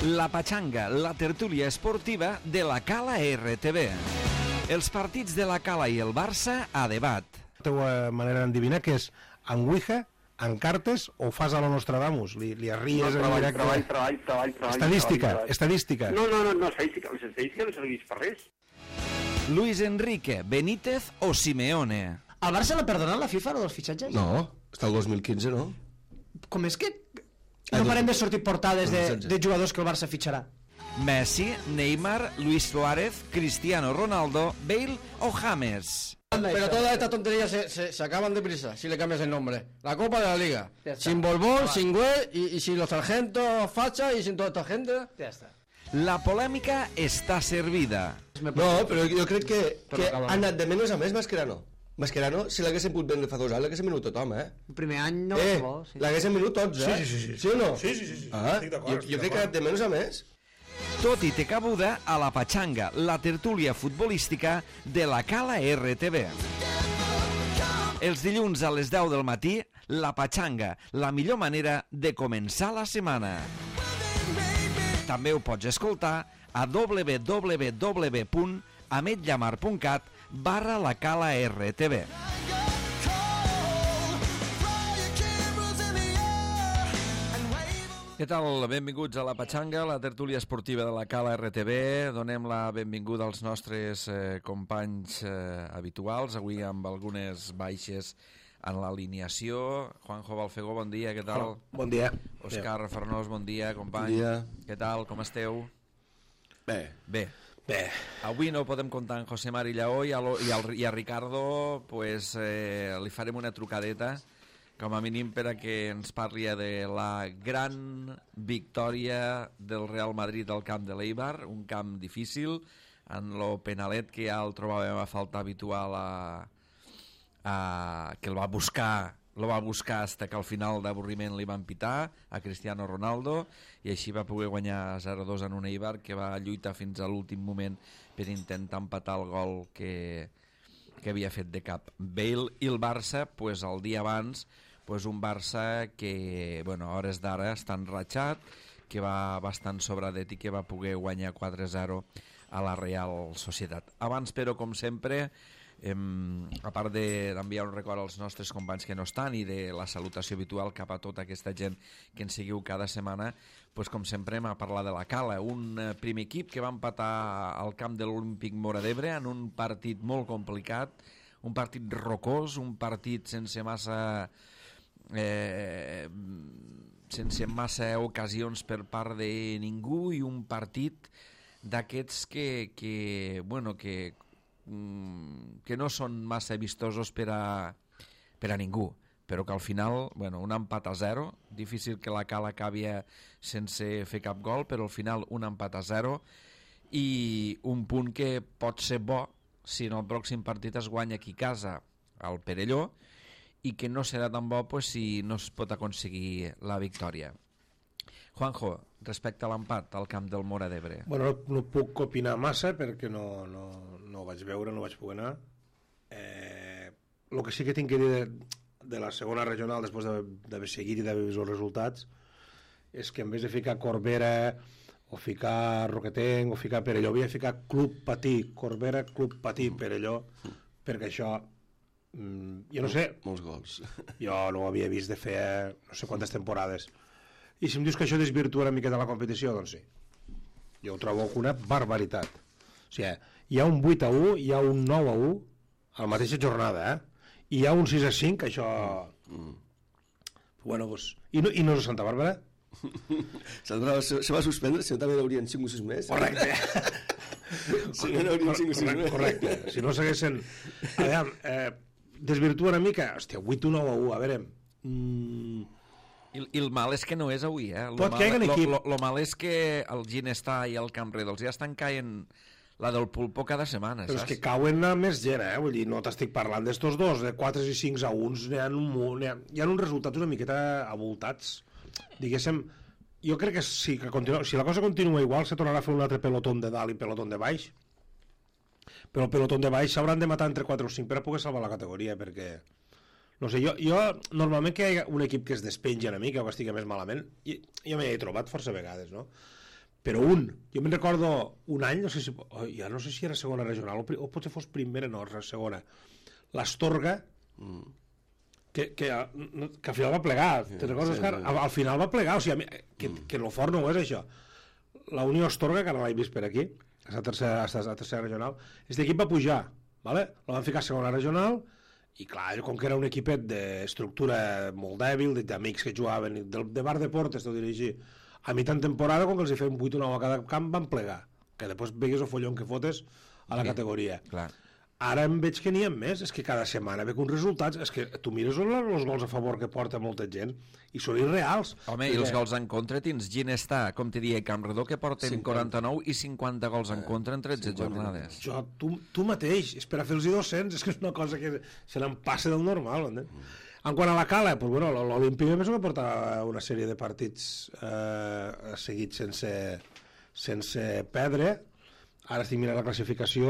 La Pachanga, la tertúlia esportiva de la Cala RTV. Els partits de la Cala i el Barça a debat. La teva manera d'endevinar que és en Ouija, en cartes o fas a lo Nostradamus? Li arries en directe? Treball. Estadística. No, estadística. Les estadístiques no serveix per res. Luis Enrique, Benítez o Simeone. Al Barça l'ha perdonat la FIFA, dels fitxatges? No, està el 2015, no? Com és que no parem de sortir portades de jugadors que el Barça fitxarà? Messi, Neymar, Luis Suárez, Cristiano Ronaldo, Bale o James. Pero todas estas tonterías se acaban deprisa si le cambias el nombre. La Copa de la Liga. Sin Borbón, sin Güell y sin los sargentos facha y sin toda esta gente. Ja està. La polèmica està servida. No, però jo crec que ha anat de menys a més Mascherano. Mascherano, si l'haguessin pogut vendre fa 2 anys, l'haguessin venut tothom, El primer any no va ser bo. L'haguessin venut tots, Sí. Sí o no? Sí. Estic d'acord. Jo crec que ha anat de menys a més. Tot i té cabuda a la Pachanga, la tertúlia futbolística de la Cala RTV. Els dilluns a les 10 del matí, la Pachanga, la millor manera de començar la setmana. També ho pots escoltar a www.ametllamar.cat/la Cala RTV. Què tal? Benvinguts a la Pachanga, la tertúlia esportiva de la Cala RTV. Donem la benvinguda als nostres companys habituals, avui amb algunes baixes en l'alineació. Juanjo Balfegó, bon dia, què tal? Bon dia. Òscar Farnós, bon dia, company. Bon dia. Què tal, com esteu? Bé. Bé. Avui no podem comptar en José Mari Lleó i a Ricardo pues, li farem una trucadeta com a mínim per a que ens parli de la gran victòria del Real Madrid al camp de l'Eibar, un camp difícil, en lo penalet que ja el trobàvem a falta habitual que el va buscar hasta que al final d'avorriment li van pitar a Cristiano Ronaldo i així va poder guanyar 0-2 en un Eibar que va lluitar fins a l'últim moment per intentar empatar el gol que havia fet de cap Bale. I el Barça, pues, el dia abans, pues, un Barça que, bueno, a hores d'ara està enratxat, que va bastant sobradet i que va poder guanyar 4-0 a la Real Societat. Abans, però, com sempre, a part d'enviar un record als nostres companys que no estan i de la salutació habitual cap a tota aquesta gent que ens seguiu cada setmana, pues, com sempre hem a parlar de la Cala, un primer equip que va empatar al camp de l'Olímpic Móra d'Ebre en un partit molt complicat, un partit rocós, un partit sense massa ocasions per part de ningú i un partit d'aquests que no són massa vistosos per a ningú, però que al final, bueno, un empat a 0, difícil que la Cala acabi sense fer cap gol, però al final un empat a 0 i un punt que pot ser bo si en el pròxim partit es guanya aquí a casa al Perelló i que no serà tan bo pues, si no es pot aconseguir la victòria. Juanjo, respecte a l'empat al camp del Móra d'Ebre. Bueno, no puc opinar massa perquè no ho vaig veure, no vaig poder anar. El que sí que tinc que dir de la segona regional, després d'haver seguit i d'haver vist els resultats, és que en vez de ficar Corbera o ficar Roquetenc o ficar Perelló, havia de ficar Club Patí, Corbera, Club Patí, Perelló, perquè això, jo no sé, molts gols. Jo no ho havia vist de fer no sé quantes temporades. I si em dius que això desvirtua una miqueta la competició, doncs sí. Jo ho trobo una barbaritat. O sigui, hi ha un 8-1, hi ha un 9-1 a la mateixa jornada, i hi ha un 6-5, això... Bueno, doncs... I no és Santa Bàrbara? Se va suspendre, si no també n'haurien 5 o 6 més. Correcte. Si no n'haurien 5 o 6 més. Correcte. Si no s'haguessin... Desvirtua una mica. Hòstia, 8-9-1, a veure... I el mal és que no és avui, Lo mal és que el Ginestà i el Camp Redolç ja estan caient la del Pulpo cada setmana, però saps? és que cauen a més gent, Vull dir, no t'estic parlant d'estos dos, de 4 i 5 a 1, hi ha uns resultats una miqueta avoltats. Diguéssim, jo crec que si la cosa continua igual, se tornarà a fer un altre pelotón de dalt i pelotón de baix, però el pelotón de baix s'hauran de matar entre 4 o 5 per a poder salvar la categoria, perquè... No sé, jo normalment que hi ha un equip que es despenja una mica o que estigui més malament, jo m'hi he trobat força vegades, no? però un. Jo me'n recordo un any, ja no sé si era segona regional o potser fos primera, no, segona. L'Astorga, que al final va plegar. Te'n recordes, Òscar? Al final va plegar, o sigui, que lo fort no ho és això. La Unió Astorga, que ara l'he vist per aquí, a tercera regional, aquest equip va pujar, ¿vale? La van ficar a segona regional, i clar, com que era un equipet d'estructura molt dèbil, d'amics que jugaven, de bar de portes, t'ho diré així, a mitjan temporada, com que els hi feien 8 o 9 a cada camp, van plegar. Que després vegues el follon que fotes a la categoria. Clar. Ara em veig que n'hi ha més, és que cada setmana veig uns resultats, és que tu mires els gols a favor que porta molta gent, i són irreals. Home, i els gols en contra tens Ginestà, com te diria, Campredó, que porten 49 i 50 gols en contra en 13 jornades. Tu mateix, és per a fer-los 200, és que és una cosa que se n'en passa del normal, En quant a la Cala, pues bueno, l'Olimpia penso que porta una sèrie de partits seguits sense perdre. Ara estic mirant la classificació.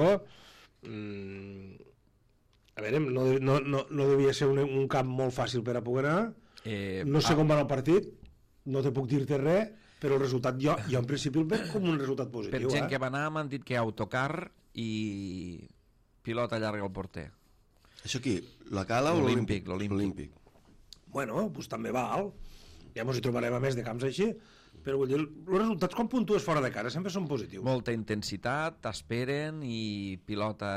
A veure, no devia ser un camp molt fàcil per a poder anar. No sé com va el partit, no te puc dir-te res, però el resultat jo en principi el veig com un resultat positiu. Per gent que va anar m'han dit que autocar i pilota llarga al porter. Això aquí, la Cala o l'Olímpic? L'Olímpic. Bueno, doncs també val. Ja ens hi trobarem a més de camps així, però vull dir, els resultats quan puntues fora de casa sempre són positius. Molta intensitat, t'esperen i pilota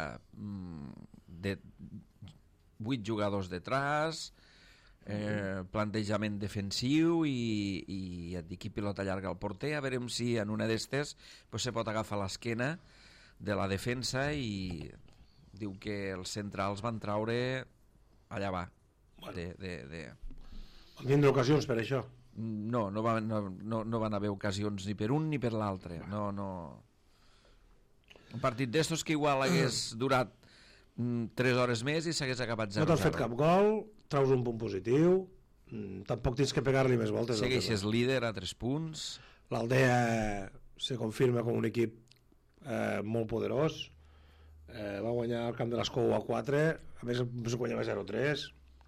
de 8 jugadors detrás, plantejament defensiu i et dic, pilota llarga al porter. A veurem si en una d'estes se pot agafar l'esquena de la defensa i diu que els centrals van traure allà va. Van tindre ocasions per això? No van haver ocasions ni per un ni per l'altre. Un partit d'estos que igual hagués durat 3 hores més i s'hagués acabat 0-0. No t'has fet cap gol, traus un punt positiu, tampoc tens que pegar-li més voltes. Segueixes líder a 3 punts. L'Aldea se confirma com un equip molt poderós. Va guanyar el camp de l'Escou a 4, a més guanyava 0-3.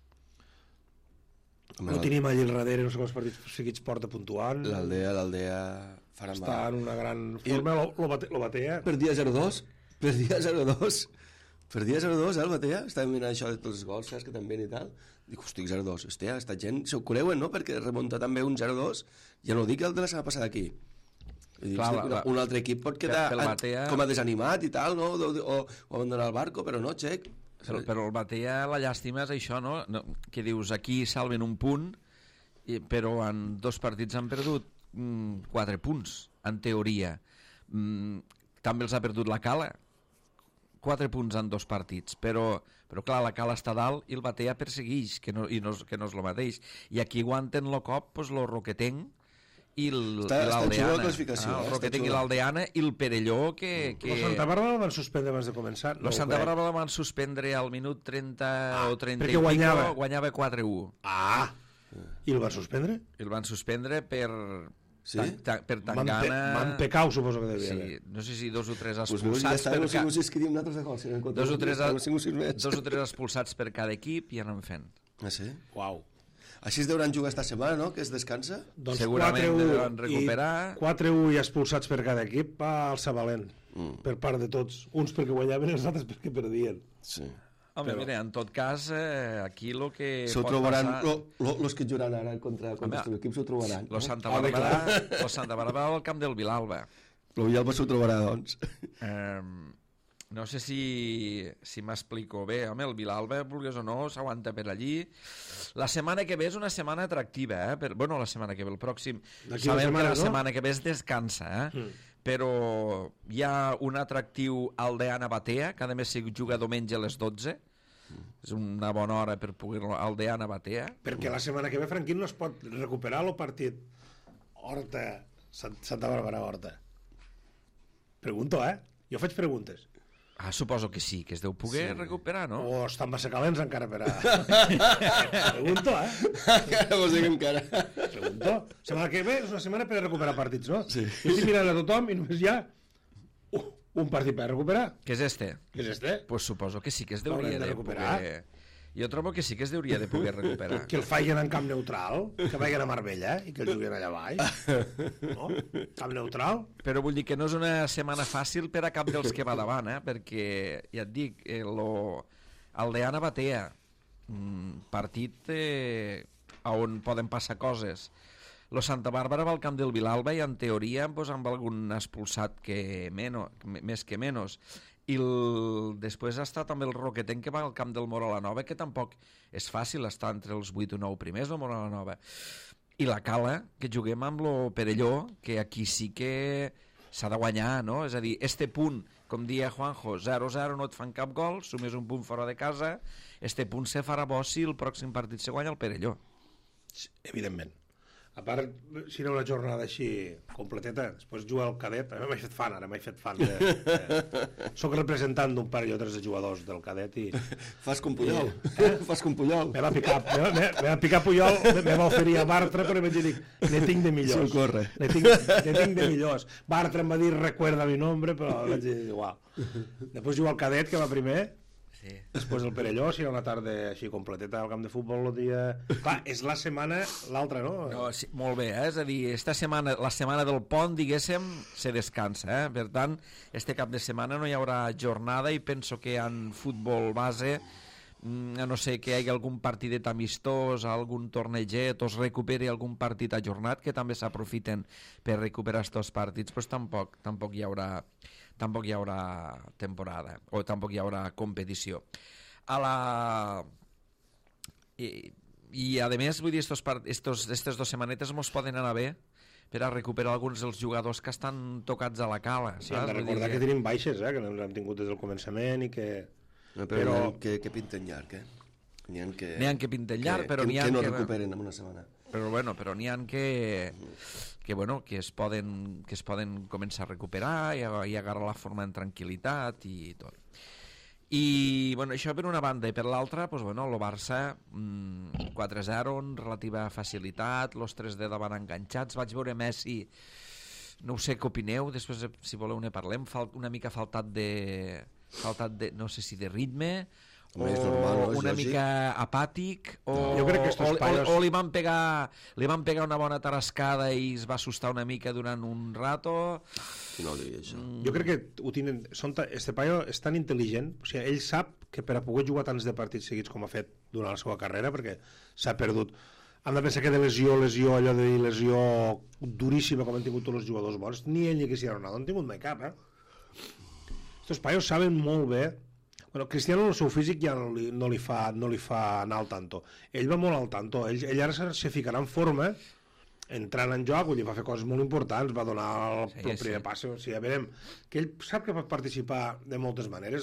No tenim allà al darrere, no sé quants partits seguits porta puntuant. L'Aldea farà mal. Està en una gran forma, lo batea. Perdia 0-2, el batea. Estàvem mirant això de tots els gols, saps que també i tal. Dic, hosti, 0-2, hòstia, esta gent s'ho creuen, no? Perquè remunta també un 0-2, ja no dic el de la setmana passada aquí. Un altre equip pot quedar com a desanimat i tal, no? O abandonar el barco, però no, xec. Però el Batea, la llàstima és això, no? Que dius, aquí salven un punt, però en 2 partits han perdut 4 punts, en teoria. També els ha perdut la Cala, 4 punts en 2 partits, però clar, la Cala està dalt i el Batea persegueix, que no és el mateix. I aquí aguanten el cop, el Roquetenc, i l'Aldeana. El Roquetenc i l'Aldeana i el Perelló que... El Santa Bàrbara el van suspendre abans de començar. El Santa Bàrbara el van suspendre al minut 30 o 30 i pico, guanyava 4-1. I el van suspendre? El van suspendre per Tangana. Van pecau, suposo que devia haver. No sé si 2 o 3 expulsats per cada equip i anem fent. Ah, sí? Uau. Així es deuran jugar esta setmana, no?, que es descansa? Doncs segurament deuen recuperar. 4-1 i expulsats per cada equip al Sabalent, per part de tots. Uns perquè guanyaven i els altres perquè perdien. Sí. Home, mira, en tot cas, aquí el que s'ho trobaran, els que jugaran ara contra el teu equip s'ho trobaran. Lo Santa Bàrbara al camp del Vilalba. El Vilalba s'ho trobarà, doncs. No sé si m'explico bé. Home, el Vilalba, vulguis o no, s'aguanta per allí. La setmana que ve és una setmana atractiva, bueno, la setmana que ve, el pròxim. Sabem que la setmana que ve es descansa, però hi ha un atractiu Aldeana-Batea, que a més se juga diumenge a les 12. És una bona hora per poder Aldeana-Batea. Perquè la setmana que ve, Franquín, no es pot recuperar el partit Horta, Santa Bàrbara-Horta. Pregunto, Jo faig preguntes. Suposo que sí, que es deu poder recuperar, no? O estan massa calents encara per a... Pregunto, Encara vos dic encara. Pregunto. Setmana que ve és una setmana per a recuperar partits, no? Sí. Jo estic mirant a tothom i només hi ha un partit per a recuperar. Què és este? Què és este? Pues suposo que sí que es deuria de recuperar. Jo trobo que sí que es hauria de poder recuperar. Que el facin en camp neutral, que vagin a Marbella i que el juguin allà baix. No? Camp neutral. Però vull dir que no és una setmana fàcil per a cap dels que va davant, perquè, ja et dic, Aldeana Batea, partit on poden passar coses. Lo Santa Bàrbara va al camp del Vilalba i en teoria pues, amb algun expulsat més que menys. I després està també el Roquetenc que va al camp del Mora la Nova, que tampoc és fàcil estar entre els 8 o 9 primers del Mora la Nova. I la Cala, que juguem amb lo Perelló, que aquí sí que s'ha de guanyar, no? És a dir, este punt, com dia Juanjo, 0-0, no et fan cap gol, sumes un punt fora de casa, este punt se farà bo si el pròxim partit se guanya el Perelló. Evidentment. A part, si era una jornada així completeta, després jugar al cadet, a mi m'he fet fan. Soc representant d'un parell o tres de jugadors del cadet i... Fas com Puyol. Fas com Puyol. Me va picar Puyol, me va oferir a Bartra, però vaig dir, ne tinc de millors. Socorre. Ne tinc de millors. Bartra em va dir, recuerda mi nombre, però vaig dir, igual. Després jugar al cadet, que va primer, sí. Després el Perelló, si era una tarda així completeta al camp de futbol el dia... Clar, és la setmana, l'altra, no? No, sí, molt bé, és a dir, esta setmana, la setmana del pont, diguéssim, se descansa, per tant, este cap de setmana no hi haurà jornada i penso que en futbol base, a no ser que hi hagi algun partidet amistós, algun torneget, o es recuperi algun partit ajornat, que també s'aprofiten per recuperar estos partits, doncs tampoc hi haurà temporada o tampoc hi haurà competició i a més vull dir estes 2 setmanetes mos poden anar bé per a recuperar alguns dels jugadors que estan tocats a la Cala, saps? Sí, hem de recordar que tenim baixes, que no ens hem tingut des del començament i que... Però que pinten llarg, N'hi ha que pinten llarg, però n'hi ha que no recuperen en una setmana. Però n'hi ha que es poden començar a recuperar i agarrar la forma en tranquil·litat i tot. I això per una banda, i per l'altra el Barça 4-0 amb relativa facilitat, els 3 de davant enganxats. Vaig veure Messi, no ho sé què opineu, després si voleu ne parlem, una mica faltat de no sé si de ritme o normal, una mica apàtic jo crec que o li van pegar una bona tarascada i es va assustar una mica durant un rato. No diria això. Jo crec que ho tenen, este paio és tan intel·ligent, o sigui, ell sap que per a poder jugar tants de partits seguits com ha fet durant la seva carrera, perquè s'ha perdut, hem de pensar que de lesió, allò de lesió duríssima com han tingut tots els jugadors bons, ni ell ni Cristiano Ronaldo han tingut mai cap, Estos paios saben molt bé. Bueno, Cristiano el seu físic ja no li fa anar al tanto. Ell va molt al tanto. Ell ara se ficarà en forma, entrant en joc, vull dir, va fer coses molt importants, va donar el primer pas. O sigui, veurem que ell sap que pot participar de moltes maneres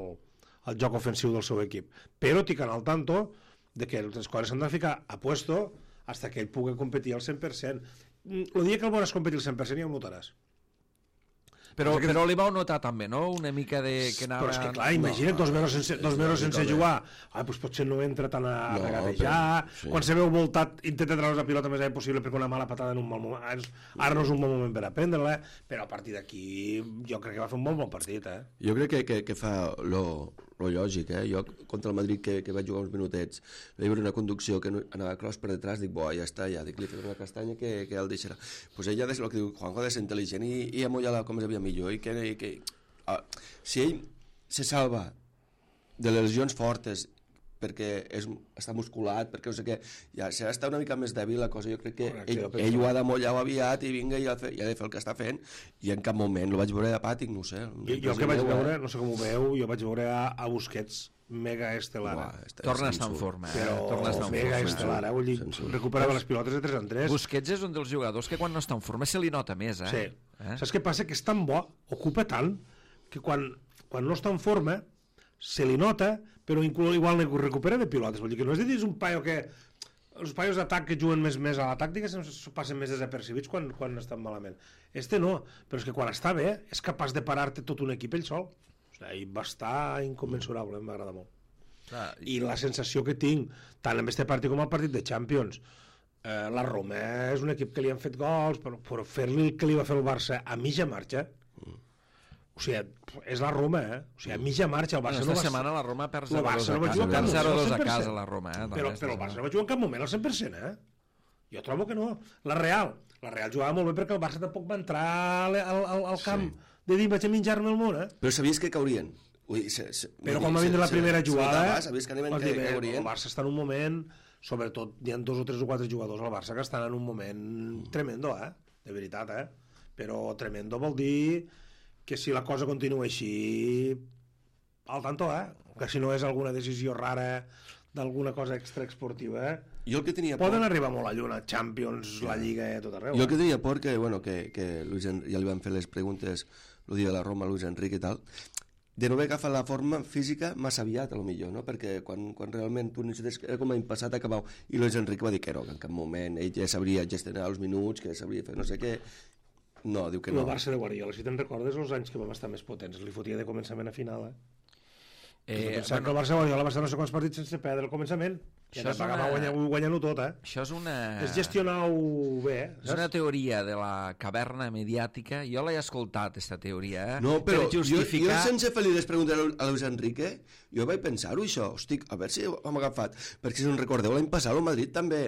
al joc ofensiu del seu equip, però tic anar al tanto de que les coses s'han de ficar a puesto hasta que ell pugui competir al 100%. El dia que el veuràs competir al 100% ja ho notaràs. Però li vau notar també, no? Una mica de que anava... Però és que clar, imagina't 2 mesos sense jugar, doncs potser no entra tant a regatejar, quan se veu voltat intenta treure la pilota més allà possible perquè una mala patada en un mal moment, ara no és un bon moment per aprendre-la, però a partir d'aquí jo crec que va fer un molt bon partit, Jo crec que fa lo lògic, Jo contra el Madrid que vaig jugar uns minutets vaig veure una conducció que anava cross per detrás, dic, ja està, dic, li he fet una castanya que el deixarà. Pues ella, el que diu Juanjo, ha de ser intel·ligent i amollar-la com es havia millor i que si ell se salva de les lesions fortes perquè està musculat, perquè no sé què, ja si està una mica més dèbil la cosa, jo crec que ell ho ha d'amollar aviat i vinga i ha de fer el que està fent, i en cap moment el vaig veure apàtic, no ho sé. Jo el que vaig veure, no sé com ho veu, jo vaig veure a Busquets mega estel·lar. Torna a estar en forma. Però mega estel·lar, vull dir, recuperava les pilotes de 3 en 3. Busquets és un dels jugadors que quan no està en forma se li nota més, Sí. Saps què passa? Que és tan bo, ocupa tant, que quan no està en forma se li nota, però igual recupera de pilotes. Vull dir que no és de dir, és un paio que... Els paios d'atac que juguen més a l'atac, diguéssim, passen més desapercibits quan estan malament. No, però és que quan està bé és capaç de parar-te tot un equip ell sol. O sigui, va estar inconmensurable, m'agrada molt. I la sensació que tinc, tant en este partit com al partit de Champions, la Roma és un equip que li han fet gols, però fer-li el que li va fer el Barça a mitja marxa, O sigui, és la Roma, O sigui, a mitja marxa. El Barça Esta setmana la Roma perd 0-2 Barça a casa. Perd 0-2 a casa, la Roma. Però el Barça no va jugar en cap moment al 100%, Jo trobo que no. La Real jugava molt bé perquè el Barça tampoc va entrar al camp de dir vaig a menjar-me el món, Però sabies que caurien? Però quan va vindre la primera jugada, sabies que caurien? El Barça està en un moment, sobretot hi ha 2 o 3 o 4 jugadors al Barça que estan en un moment tremendo, de veritat, però tremendo vol dir que si la cosa continua així, al tanto, que si no és alguna decisió rara d'alguna cosa extraesportiva, jo el que tenia poden arribar molt a lluna, Champions, la Lliga, tot arreu. Jo el que tenia por que Luis ja li van fer les preguntes el dia de la Roma, Luis Enrique i tal, de no haver agafat la forma física massa aviat, a lo millor, no? Perquè quan realment tu necessites, era com l'any passat acabau, i Luis Enrique va dir que no, que en cap moment ell ja sabria gestionar els minuts, que sabria fer no sé què. No, diu que no. El Barça de Guardiola, si te'n recordes els anys que vam estar més potents, li fotia de començament a final, que el Barça de Guardiola va estar no sé quants partits sense perdre al començament, i va guanyant-ho tot, Això és una... És gestionar-ho bé, És una teoria de la caverna mediàtica. Jo l'he escoltat, aquesta teoria, No, però per justificar... jo sense fer-li les preguntes a Luis Enrique, jo vaig pensar-ho, això. Hosti, a veure si ho hem agafat. Perquè si us en recordeu, l'any passat el Madrid també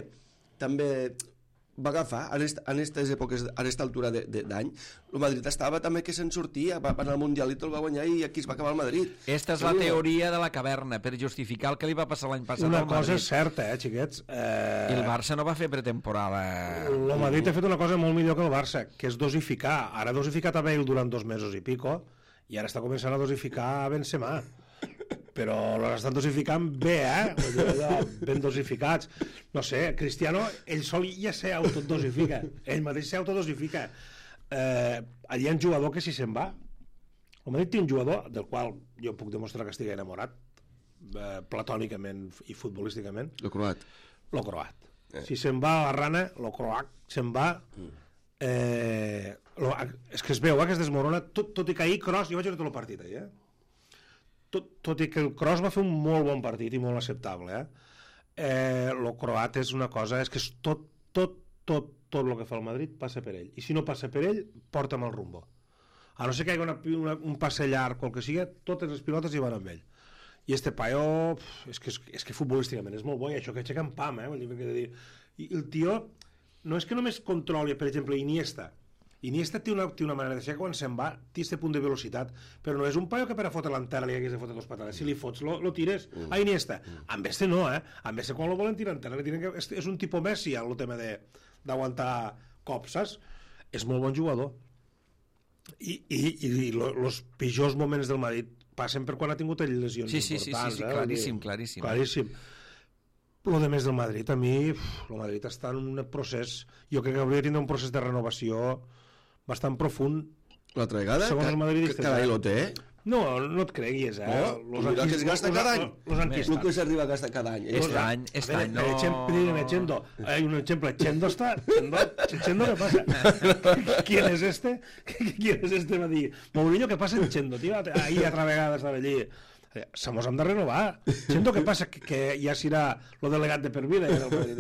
va agafar, en aquestes èpoques, a aquesta altura d'any, el Madrid estava també que se'n sortia, va anar al Mundial i tot el va guanyar i aquí es va acabar el Madrid. Aquesta és la teoria de la caverna, per justificar el que li va passar l'any passat Una al Madrid. cosa és certa, xiquets. I el Barça no va fer pretemporada. El Madrid ha fet una cosa molt millor que el Barça, que és dosificar. Ara ha dosificat a Bale durant 2 mesos i pico, i ara està començant a dosificar a Benzema. Però l'estan dosificant bé, ben dosificats. No sé, Cristiano, ell sol ja s'autodosifica. Ell mateix s'autodosifica. Allí hi ha un jugador que si se'n va, el Madrid té un jugador del qual jo puc demostrar que estigui enamorat, platònicament i futbolísticament. Lo croat. Si se'n va a la rana, lo croat se'n va... és que es veu que es desmorona, tot i que ahir Kroos, jo vaig veure tot el partit ahir, tot i que el Kroos va fer un molt bon partit i molt acceptable, el croat és una cosa, és que és tot el que fa el Madrid passa per ell, i si no passa per ell, porta'm el rumbo, a no ser que hi hagi un passe llarg o el que sigui, totes les pilotes hi van amb ell, i este paio és que futbolísticament és molt bo, i això que aixeca en pam, i el tio no és que només controli, per exemple, Iniesta té una manera de ser que quan se'n va té aquest punt de velocitat, però no és un paio que per a fotre l'antena li hagués de fotre 2 patades. Si li fots, lo tires a Iniesta. Amb este no, Amb este quan lo volen tirar antena, és un tipus Messi, el tema d'aguantar cops, saps? És molt bon jugador. I els pitjors moments del Madrid passen per quan ha tingut lesions importants. Sí, claríssim. Lo de més del Madrid, a mi, el Madrid està en un procés, jo crec que hauria de tindre un procés de renovació bastant profund. L'altra vegada? Segons els madridistes. Carai, lo té? No et creguis, No, mira que es gasta cada any. El que s'arriba a gastar cada any. Este any no... Chendo. Hay un ejemplo. Chendo está... Chendo, ¿qué pasa? ¿Quién es este? ¿Quién es este? Va dir, Mourinho, ¿qué pasa en Chendo? Tío, ahí altra vegada estava allí. Se mos hem de renovar. Sento que passa que ja serà el delegat de per vida.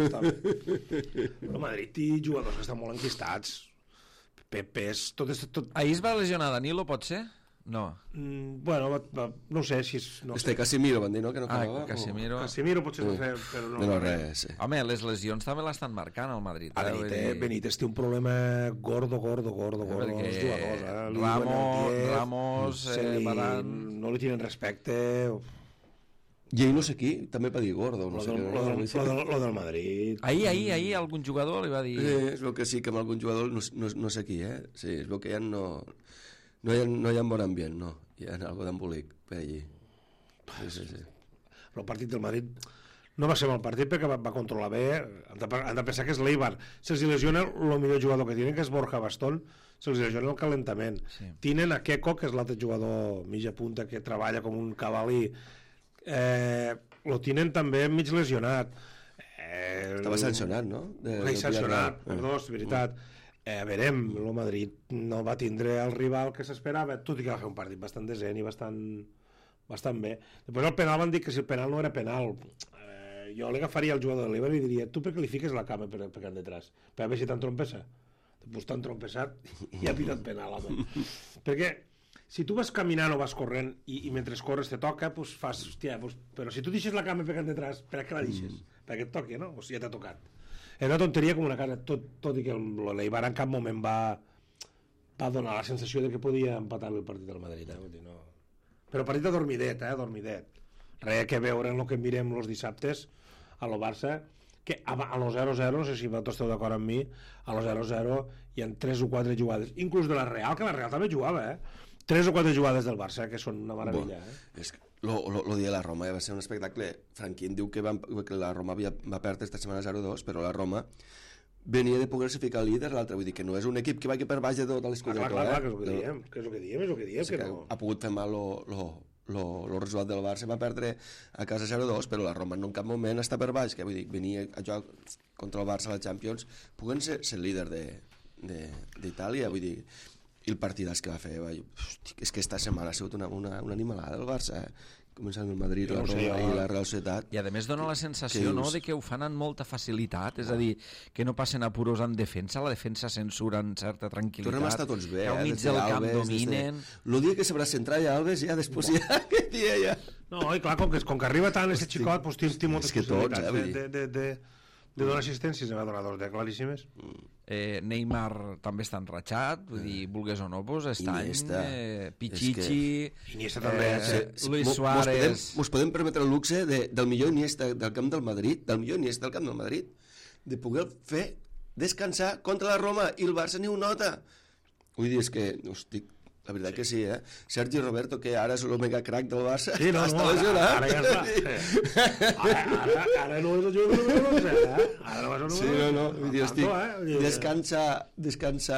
Però Madrid té jugadors que estan molt enquistats. Pepes, tot... Ahir es va lesionar Danilo, pot ser? No. Bueno, no sé si és... Casemiro, van dir, no? Que no acabava. Casemiro potser no fer, però no. No, res, sí. Home, les lesions també l'estan marcant al Madrid. Benítez té un problema gordo els jugadors. Ramos, Varane... No li tienen respecte... I ahir no sé qui, també va dir gordo. Lo del Madrid... Ahir algun jugador li va dir... És el que sí, que amb algun jugador no sé qui, Sí, és el que ja no hi ha bon ambient, no. Hi ha algo d'embolic per allí. Sí. Però el partit del Madrid no va ser mal partit perquè va controlar bé. Han de pensar que és l'Eibar. Se'ls lesiona el millor jugador que tenen, que és Borja Bastón, se'ls lesiona el calentament. Tenen a Keco, que és l'altre jugador mitja punta que treballa com un cavalí. Lo tenen també mig lesionat. Estava sancionat, no? Sancionat, perdó, és veritat. Verem, el Madrid no va tindre el rival que s'esperava, tot i que va fer un partit bastant decent i bastant bé. Després el penal van dir que si el penal no era penal, jo l'agafaria al jugador de l'Eibar i diria, tu per què li fiques la cama per can detrás? Per a veure si t'han trompessat. Pues t'han trompessat i ha pitat penal, home. Perquè si tu vas caminant o vas corrent i mentre corres te toca, doncs fas, hòstia, però si tu deixes la cama pegant detrás, per què la deixes? Perquè et toqui, no? O sigui, ja t'ha tocat. És una tonteria com una cara, tot i que l'Eibar en cap moment va donar la sensació de que podia empatar el partit del Madrid, vull dir, no. Però partit adormidet, dormidet. Res que veure en el que mirem els dissabtes a lo Barça, que a lo 0-0, no sé si vosaltres esteu d'acord amb mi, a lo 0-0 hi ha 3 o 4 jugades, inclús de la Real, que la Real també jugava, 3 o 4 jugades del Barça, que són una meravella. És que el dia de la Roma va ser un espectacle. Franquín diu que la Roma va perdre esta setmana 0-2, però la Roma venia de poder-se ficar líder l'altre, vull dir que no és un equip que vagi per baix de tot l'escudeto. Clar, que és el que diem, que no. Ha pogut fer mal el resultat del Barça, va perdre a casa 0-2, però la Roma no en cap moment està per baix, que vull dir, venia a jugar contra el Barça a la Champions, puguen ser líder d'Itàlia, vull dir, i el partidàs que va fer, és que esta setmana ha sigut una animalada el Barça, començant el Madrid, la Roma i la Real Societat. I a més dona la sensació de que ho fan amb molta facilitat, és a dir, que no passen apuros en defensa, la defensa censura en certa tranquil·litat. Tornem a estar tots bé, al mig del camp dominen. El dia que sabrà centrar ja Alves, ja després ja, que dia ja... No, i clar, com que arriba tant aquest xicot, doncs té moltes possibilitats de donar assistències, va donar dos de claríssimes. Neymar també està enratxat, vull dir, vulgues o no, està Pichichi, Iniesta també, Luis Suárez. Mos podem permetre el luxe del millor Iniesta del camp del Madrid, de poder fer descansar contra la Roma i el Barça ni ho nota. Vull dir, és que, hosti, la veritat que sí, Sergi Roberto, que ara és el mega crack del Barça, està lesionat. Ara ja està. Ara no és el jugador número 11, Ara no és el número 11. Sí, no, vull dir, estic... Descansa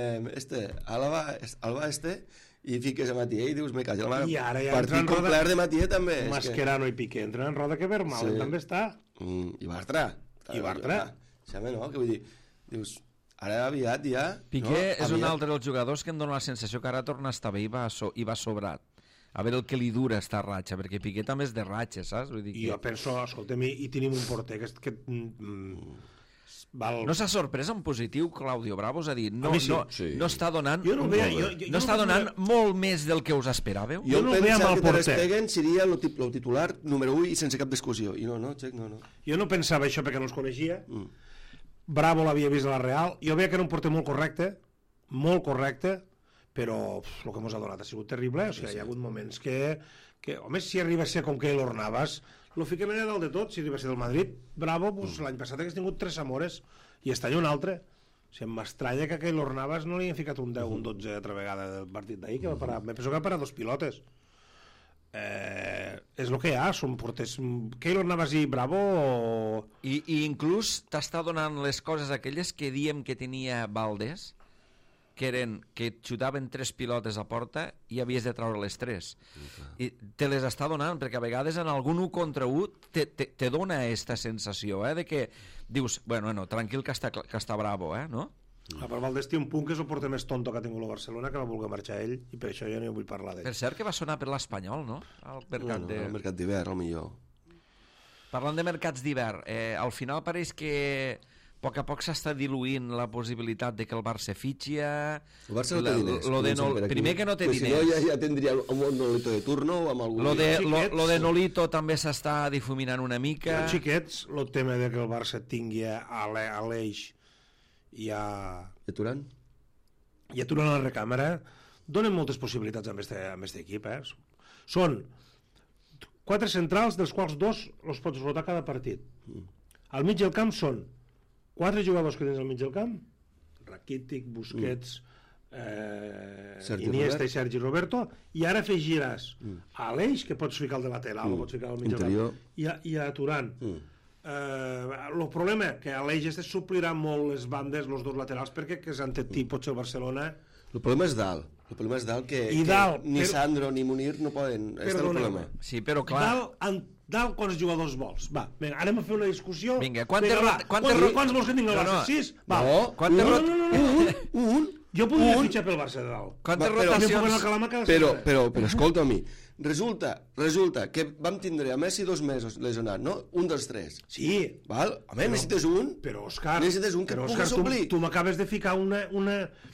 Alba i fiques a Matié i dius, me caig la mà. Partit complet de Matié també. Mascherano i Piqué entren en roda, que Vermaelen també està. I Bartra. Sabe, no? Que vull dir, dius... Ara aviat ja... Piqué és un altre dels jugadors que em dona la sensació que ara torna a estar bé i va sobrat. A veure el que li dura esta ratxa, perquè Piqué també és de ratxa, saps? Vull dir que... Jo penso, escolta'm, i tenim un porter que no s'ha sorprès en positiu Claudio Bravo? És a dir, no està donant molt més del que us esperàveu? Jo pensava que Ter Stegen seria el titular número 1 i sense cap discussió. I no. Jo no pensava això perquè no els coneixia. Bravo l'havia vist a la Real, jo veia que era un porter molt correcte, però el que ens ha donat ha sigut terrible. O sigui, hi ha hagut moments que home, si arriba a ser com Keylor Navas, lo fiquem allà dalt de tot. Si arriba a ser del Madrid, Bravo, l'any passat hagués tingut 3 Amores i aquest any un altre. O sigui, m'estranya que a Keylor Navas no li han ficat un 10 un 12 altra vegada del partit d'ahir, que va parar, me penso que va parar 2 pilotes. És el que hi ha, són porters Keylor Navas i Bravo i inclús t'està donant les coses aquelles que diem que tenia Valdés, que xutaven 3 pilotes a porta i havies de treure les 3 i te les està donant, perquè a vegades en algun 1 contra 1 te dona aquesta sensació de que dius, bueno, tranquil que està Bravo, no? Per Valdés té un punt que és el porter més tonto que ha tingut el Barcelona, que va voler marxar ell, i per això jo no vull parlar d'ell. Per cert que va sonar per l'Espanyol, no? Al mercat d'hivern, millor. Parlant de mercats d'hivern, al final pareix que a poc s'està diluint la possibilitat de que el Barça fitxi. El Barça no té diners. Primer que no té diners. Si no ja tindria un Nolito de turno o amb algun... Lo de Nolito també s'està difuminant una mica. Els xiquets, el tema de que el Barça tingui a l'Eix i a Turan a la recàmera donen moltes possibilitats amb aquest equip. Són 4 centrals, dels quals 2 els pots rotar cada partit. Al mig del camp són 4 jugadors que tens al mig del camp: Rakitic, Busquets, Iniesta i Sergi Roberto, i ara afegiràs a l'Eix, que pots ficar al de lateral, pots ficar al mig del camp, i a Turan. El problema que a l'Eix suplirà molt les bandes, els 2 laterals, perquè que Santetí pot ser el Barcelona. El problema és dalt. El problema és dalt que ni Sandro ni Munir no poden. Perdona, sí, però clar, dalt quants jugadors vols? Va, vinga, anem a fer una discussió. Vinga, quants vols que tinc al Barça? 6? No, un. Jo podria fitxar pel Barça de dalt. Quantes rotacions? Però escolta a mi, resulta que vam tindre a Messi 2 mesos lesionat, no? Un dels 3. Sí. Val? Home, necessites un. Però, Òscar, necessites un que pugui suplir. Tu m'acabes de ficar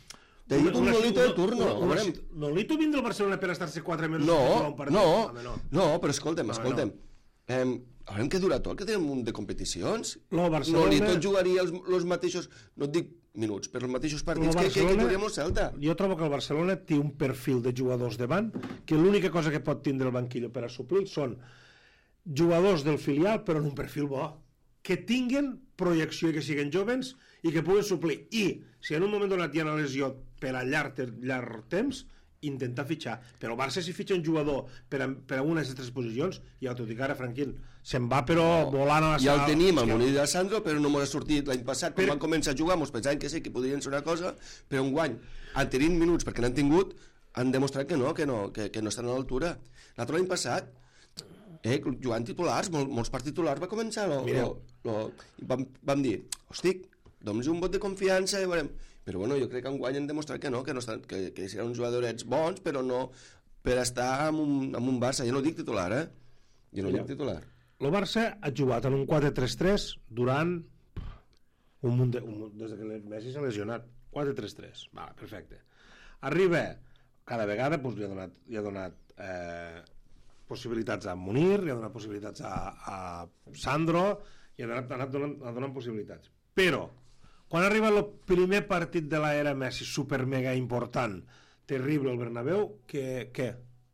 T'he dit un Nolito de turno. Nolito vindre al Barcelona per estar-se 4 mesos no, però escolta'm. Haurem que durar tot, que tenim un munt de competicions. Nolito jugaria els mateixos, no et dic minuts, però els mateixos partits que jugaríem el Celta. Jo trobo que el Barcelona té un perfil de jugadors davant que l'única cosa que pot tindre el banquillo per a suplir són jugadors del filial, però en un perfil bo, que tinguen projecció i que siguin jovens i que puguen suplir. I si en un moment donat hi ha una lesió per a llarg temps, intentar fitxar. Però el Barça, si fitxa un jugador per a una d'aquestes posicions, ja t'ho dic ara, Franquín, se'n va però volant a la sala. Ja el tenim, el Munir de Sandro, però no m'ha sortit l'any passat. Quan van començar a jugar, mos pensàvem que sí, que podrien ser una cosa, però un guany, han tenint minuts perquè n'han tingut, han demostrat que no estan a l'altura. L'altre l'any passat, jugant titulars, molts partits titulars va començar, vam dir, hosti, doncs un vot de confiança i veurem. Però bueno, jo crec que enguany han demostrat que seran uns jugadorets bons, però no per estar en un Barça. Jo no dic titular, Jo no dic titular. El Barça ha jugat en un 4-3-3 durant un munt des que Messi s'ha lesionat. 4-3-3, va, perfecte. Arriba, cada vegada li ha donat possibilitats a Munir, li ha donat possibilitats a Sandro, i ha anat donant possibilitats. Però quan arriba el primer partit de l'era Messi, super mega important, terrible al Bernabéu, què?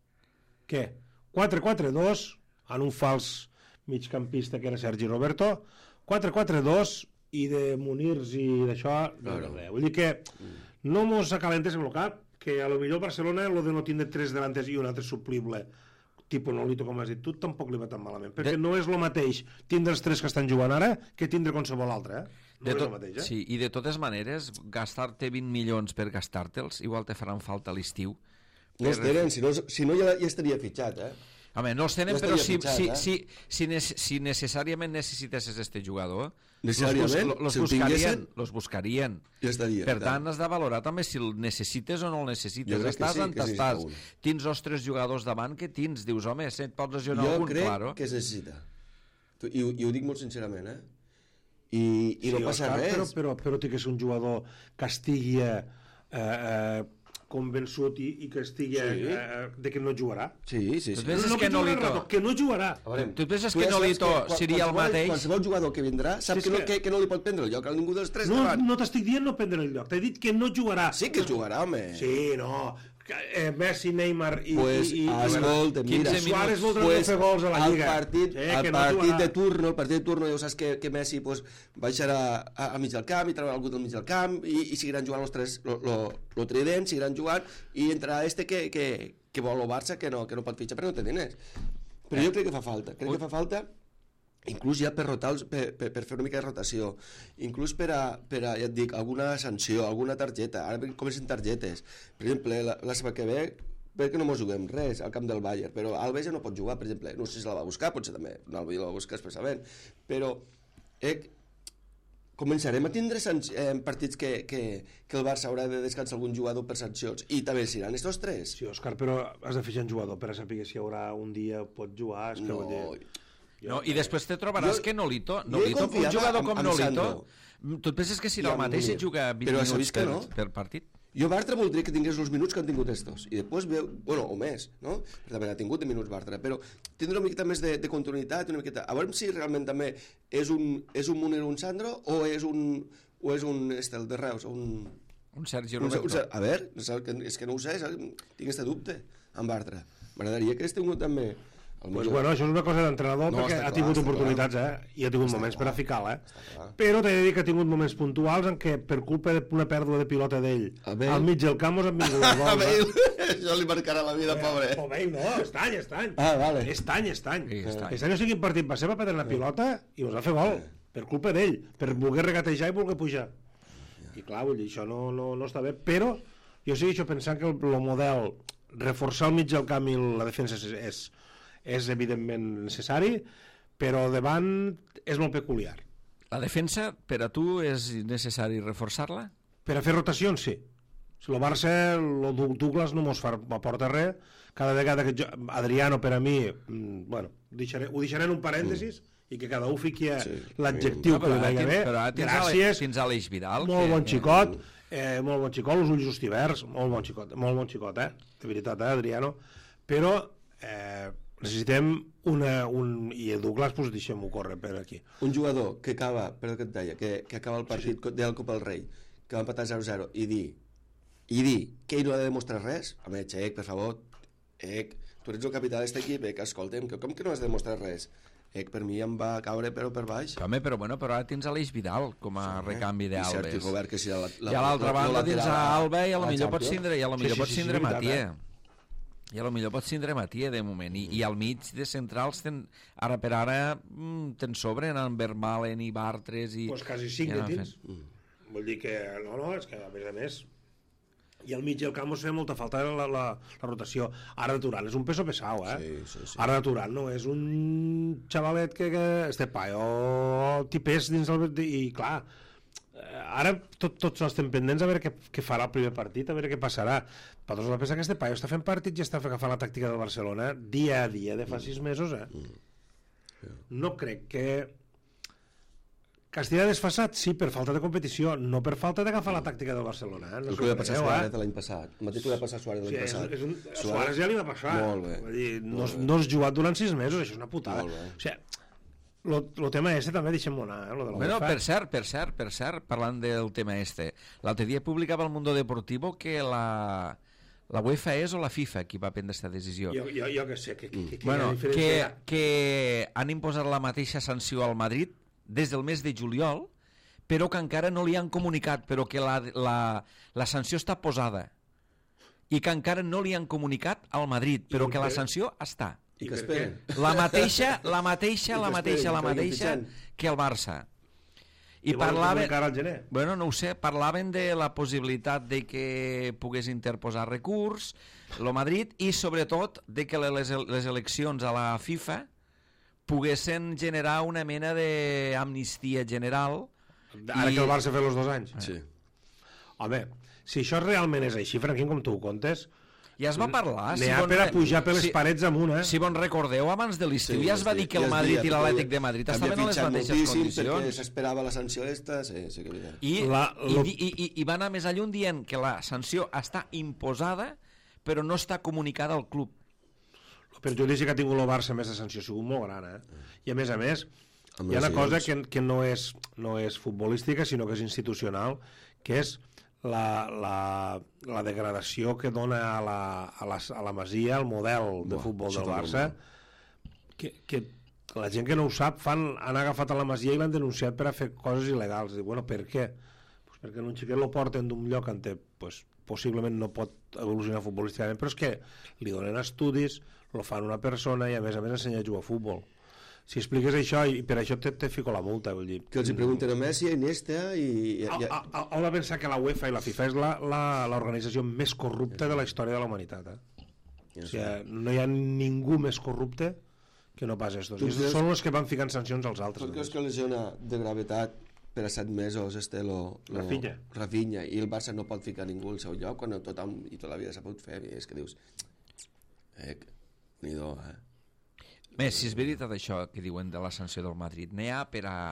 4-4-2, en un fals migcampista que era Sergi Roberto, 4-4-2 i de Munirs i d'això, vull dir que no mos acalentes en el cap, que a lo millor Barcelona lo de no tindre 3 delanters i un altre suplible tipus Nolito, com has dit tu, tampoc li va tan malament, perquè no és el mateix tindre els 3 que estan jugant ara que tindre qualsevol altre, No és el mateix, Sí, i de totes maneres, gastar-te 20 milions per gastar-te'ls, igual te faran falta a l'estiu. No els tenen, si no ja estaria fitxat, Home, no els tenen, però si necessàriament necessitessis este jugador, los buscarien. Ja estaria. Per tant, has de valorar també si el necessites o no el necessites. Estàs on estàs. Tens els 3 jugadors davant que tens. Dius, home, et pots lesionar algun, claro. Jo crec que es necessita. I ho dic molt sincerament, I no passa res. Però té que ser un jugador que estigui convençut i que estigui de que no jugarà. Sí. Tu penses que Nolito... Que no jugarà. Tu penses que Nolito seria el mateix? Qualsevol jugador que vindrà sap que no li pot prendre el lloc a ningú dels 3 davant. No t'estic dient no prendre el lloc, t'he dit que no jugarà. Sí que jugarà, home. Sí, no... Messi, Neymar i escolta, mira, Suárez voldrà fer gols a la Lliga. El partit de turno ja saps que Messi baixarà al mig del camp i trobarà algú del mig del camp i seguiran jugant els 3 lo trident, seguiran jugant i entrarà que vol el Barça que no pot fitxar perquè no té diners. Però jo crec que fa falta inclús ja per fer una mica de rotació, inclús per a ja et dic, alguna sanció, alguna targeta. Ara comencen targetes, per exemple la setmana que ve, perquè no mos juguem res al camp del Bayern, però Alves ja no pot jugar, per exemple, no sé si la va buscar, potser també no la va buscar expressament, però començarem a tindre partits que el Barça haurà de descansar algun jugador per sancions, i també seran estos 3. Sí, Òscar, però has de fitxar un jugador per a saber si haurà un dia pot jugar, No, i després te trobaràs que Nolito, un jugador com Nolito, tu et penses que si el mateix se juga 20 minuts per partit? Jo Bartra voldria que tingués els minuts que han tingut estos, i després o més, no? Però també ha tingut de minuts Bartra, però tindre una miqueta més de continuïtat, una miqueta, a veure si realment també és un Munir o un Sandro, o és un Estel de Reus, un Sergi Roberto. A veure, és que no ho sé, tinc este dubte amb Bartra. M'agradaria que hagués tingut també... Bueno, això és una cosa d'entrenador perquè ha tingut oportunitats, i ha tingut moments per a ficar-la, però t'he de dir que ha tingut moments puntuals en què per culpa d'una pèrdua de pilota d'ell al mig del camp us han vingut els gols. Això li marcarà la vida, pobre. Pobre, no, estany. Vale. Estany. Aquest any no sigui partit va ser va perdre la pilota i us va fer gol, per culpa d'ell, per voler regatejar i voler pujar. I clar, vull dir, això no està bé, però jo segueixo pensant que el model reforçar el mig del camp i la defensa és evidentment necessari, però davant és molt peculiar. La defensa, per a tu, és necessari reforçar-la? Per a fer rotacions, sí. Si el Barça, el Douglas no mos aporta res, cada vegada que Adriano, per a mi, bueno, ho deixaré en un parèntesis, i que cada un fiqui l'adjectiu que li vagi bé. Però ara tens Aleix Vidal. Molt bon xicot. molt bon xicot, els ulls ostiverts, molt bon xicot, de veritat, Adriano, però necessitem i el Douglas, pues, deixem-ho córrer per aquí. Un jugador que acaba, perdó que et deia, que acaba el partit de la Copa del Rei, que va empatar 0-0, i dir que ell no ha de demostrar res, home, Xec, per favor, tu ets el capità d'aquest equip, escolta'm, com que no has de demostrar res? Per mi em va caure però per baix. Home, però ara tens Aleix Vidal com a recanvi d'Albes. I Robert, que si I a l'altra banda tens a Alba i a lo millor pots tindre Matier. I a lo millor pots tindre Matier de moment. I al mig de centrals ara per ara te'n sobren en Vermaelen i Bartres i... Pues quasi 5 de tins. Vull dir que és que a més i al mig i al camp us feia molta falta la rotació. Ara Turán és un peso pesau, Sí. Ara Turán no és un xavalet que este paio tipés dins el... I clar, ara tots estem pendents a veure què farà el primer partit, a veure què passarà. Però tots pensen que este paio està fent partits i està agafant la tàctica del Barcelona dia a dia de fa 6 mesos, No crec que estigui desfasat, sí, per falta de competició, no per falta d'agafar la tàctica del Barcelona. El que va passar Suárez l'any passat. El mateix que va passar Suárez l'any passat. Suárez ja li va passar. Molt bé. Vull dir, no has jugat durant 6 mesos, això és una putada. O sigui, el tema també deixem-ho anar, lo de la UEFA. Per cert, parlant del tema l'altre dia publicava el Mundo Deportivo que la UEFA és o la FIFA qui va prendre aquesta decisió. Jo que sé. Que han imposat la mateixa sanció al Madrid des del mes de juliol, però que encara no li han comunicat, però que la sanció està posada i que encara no li han comunicat al Madrid, però que la sanció està. I que esperen. La mateixa que el Barça. I parlaven, bueno, no ho sé, parlaven de la possibilitat de que pogués interposar recurs el Madrid i sobretot de que les eleccions a la FIFA poguessin generar una mena d'amnistia general. Ara que el Barça fa els 2 anys? Sí. Home, si això realment és així, Franquín, com tu ho contes... Ja es va parlar. N'hi ha per a pujar per les parets amunt, Si bon recordeu, abans de l'estiu ja es va dir que el Madrid i l'Atlètic de Madrid estaven en les mateixes condicions. Perquè s'esperava la sanció esta, sí que és veritat. I va anar més lluny dient que la sanció està imposada, però no està comunicada al club. El perjudici que ha tingut el Barça més de sanció ha sigut molt gran, I a més, hi ha una cosa que no és futbolística, sinó que és institucional, que és la degradació que dona a la Masia el model de futbol del Barça, que la gent que no ho sap han agafat a la Masia i l'han denunciat per a fer coses il·legals. Bueno, per què? Pues perquè un xiquet lo porten d'un lloc on possiblement no pot evolucionar futbolísticament, però és que li donen estudis, lo fan una persona i a més ensenya a jugar a futbol. Si expliques això, i per això te fico la multa, vull dir. Que els hi pregunten a Messi, a Iniesta i... Heu de pensar que la UEFA i la FIFA és l'organització més corrupta de la història de la humanitat, O sigui, no hi ha ningú més corrupte que no pas estos. Són els que van ficant sancions als altres. Tu creus que lesiona de gravetat per a 7 mesos Rafinha i el Barça no pot ficar ningú al seu lloc quan tothom i tota la vida s'ha pogut fer? És que dius... N'hi-do, Més, si és veritat això que diuen de la sanció del Madrid, n'hi ha per a...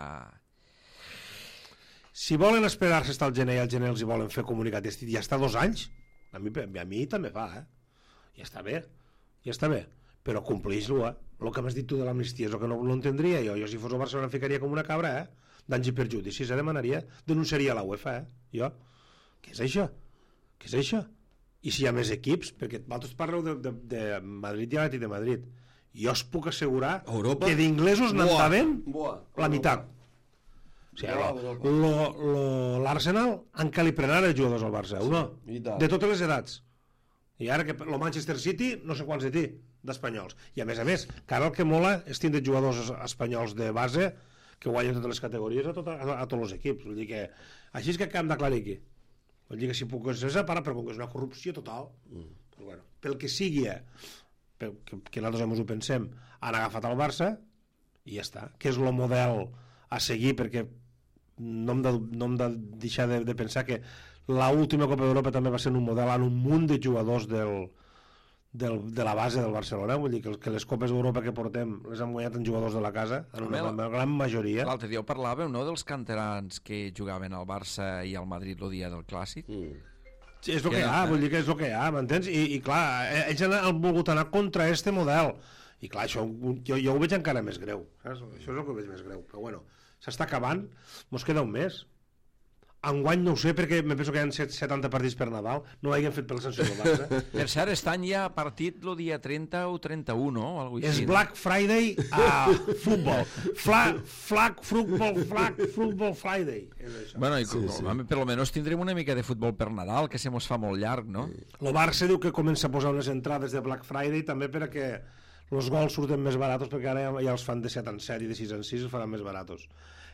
Si volen esperar-se estar al gener i al gener els hi volen fer comunicat i ja està 2 anys, a mi també fa, Ja està bé, però compleix-lo, El que m'has dit tu de l'amnistia és el que no entendria jo si fos el Barcelona em ficaria com una cabra, Danys i perjudicis, demanaria, denunciaria la UEFA, Jo. Què és això? I si hi ha més equips, perquè vosaltres parleu de Madrid i Atlètic de Madrid, jo us puc assegurar que d'inglesos n'estaven la meitat. O sigui, l'Arsenal encara li prenen els jugadors al Barça, de totes les edats. I ara que el Manchester City, no sé quants d'espanyols. I a més, que ara el que mola és tindre jugadors espanyols de base que guanyen totes les categories a tots els equips. Vull dir que així és que hem d'aclarir aquí. Vull dir que si puc separar, però com que és una corrupció total, pel que sigui, que nosaltres ho pensem, han agafat el Barça i ja està, que és el model a seguir, perquè no hem de deixar de pensar que l'última Copa d'Europa també va ser un model en un munt de jugadors de la base del Barcelona, vull dir que les Copes d'Europa que portem les han guanyat en jugadors de la casa, en una gran majoria. L'altre dia ho parlàveu, no?, dels canterans que jugaven al Barça i al Madrid el dia del Clàssic. Sí, és el que hi ha, vull dir que és el que hi ha, m'entens? I clar, ells han volgut anar contra este model. I clar, això jo ho veig encara més greu, saps? Això és el que veig més greu. Però bueno, s'està acabant, mos queda un mes. Enguany no ho sé, perquè me penso que hi ha 70 partits per Nadal, no hagin fet per la sanció del Barça. Per cert, estan ja partit el dia 30 o 31, no? Algo així. És Black Friday a futbol. Flag Football Friday. Bueno, i per lo menos tindrem una mica de futbol per Nadal, que se mos fa molt llarg, no? El Barça diu que comença a posar unes entrades de Black Friday també perquè els gols surten més baratos, perquè ara ja els fan de 7 en 7 i de 6 en 6 els faran més baratos.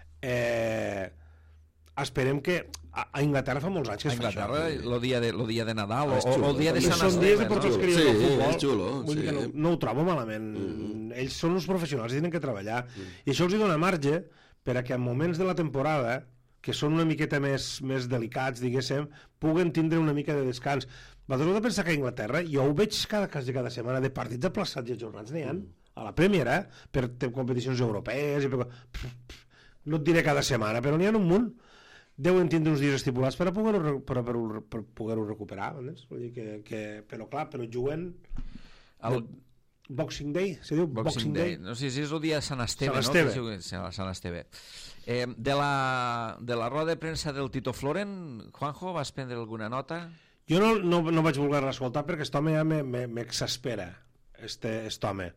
Esperem que a Inglaterra fa molts anys que es fa això. A Inglaterra, el dia de Nadal o el dia de Sant Són dies de portar els crios del futbol. És xulo. Vull dir que no ho trobo malament. Ells són uns professionals, tenen que treballar. I això els dona marge per a que en moments de la temporada, que són una miqueta més delicats, diguéssim, puguen tindre una mica de descans. Vosaltres heu de pensar que a Inglaterra, jo ho veig cada setmana, de partits aplaçats i ajornats n'hi ha, a la Premier, per competicions europees, no et diré cada setmana, però n'hi ha un munt. Deuen tindre uns dies estipulats per poder-ho recuperar, vull dir però clar, però juguen Boxing Day, se diu Boxing Day. No sé si és el dia de Sant Esteve, no? Sant Esteve. De la roda de premsa del Tito Floren, Juanjo, vas prendre alguna nota? Jo no vaig voler escoltar perquè aquest home ja m'exaspera, aquest home.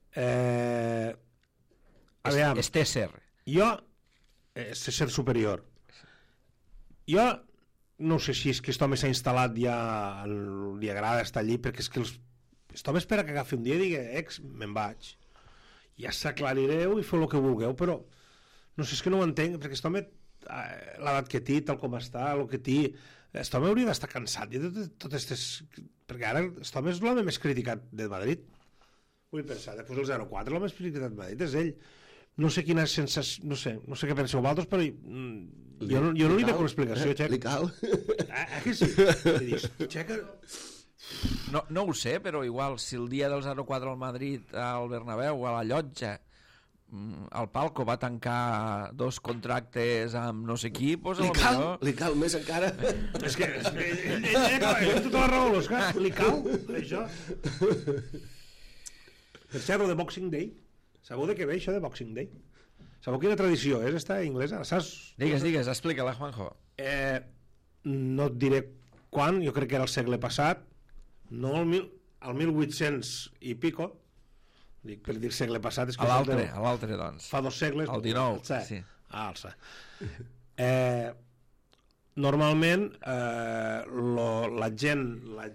Este ser. Jo, ser superior. Jo no sé si és que aquest home s'ha instal·lat ja, li agrada estar allí, perquè és que aquest home espera que agafi un dia i digui, me'n vaig. Ja s'aclarireu i feu el que vulgueu, però no sé, és que no ho entenc, perquè aquest home, l'edat que té, tal com està, el que té, aquest home hauria d'estar cansat de tot perquè ara aquest home és l'home més criticat de Madrid. Vull pensar, després del 0-4 l'home més criticat de Madrid és ell. No sé quina sensació, no sé què penseu vosaltres, però jo no li veig una explicació, Xec. Li cal? Que sí? Xec... No ho sé, però igual si el dia del 0-4 al Madrid, al Bernabéu, a la Llotja, el Palco va tancar 2 contractes amb no sé qui, doncs li cal més encara. És que ell tota la raó, l'Òscar, li cal això. Per cert, de Boxing Day, sabeu de què ve això de Boxing Day? Sabeu quina tradició és esta inglesa? Saps? Digues, explica-la, Juanjo. No et diré quan, jo crec que era el segle passat, no al 1800 i pico, dic per dir segle passat... A l'altre, doncs. Fa 2 segles... El 19, sí. Alça. Normalment, la gent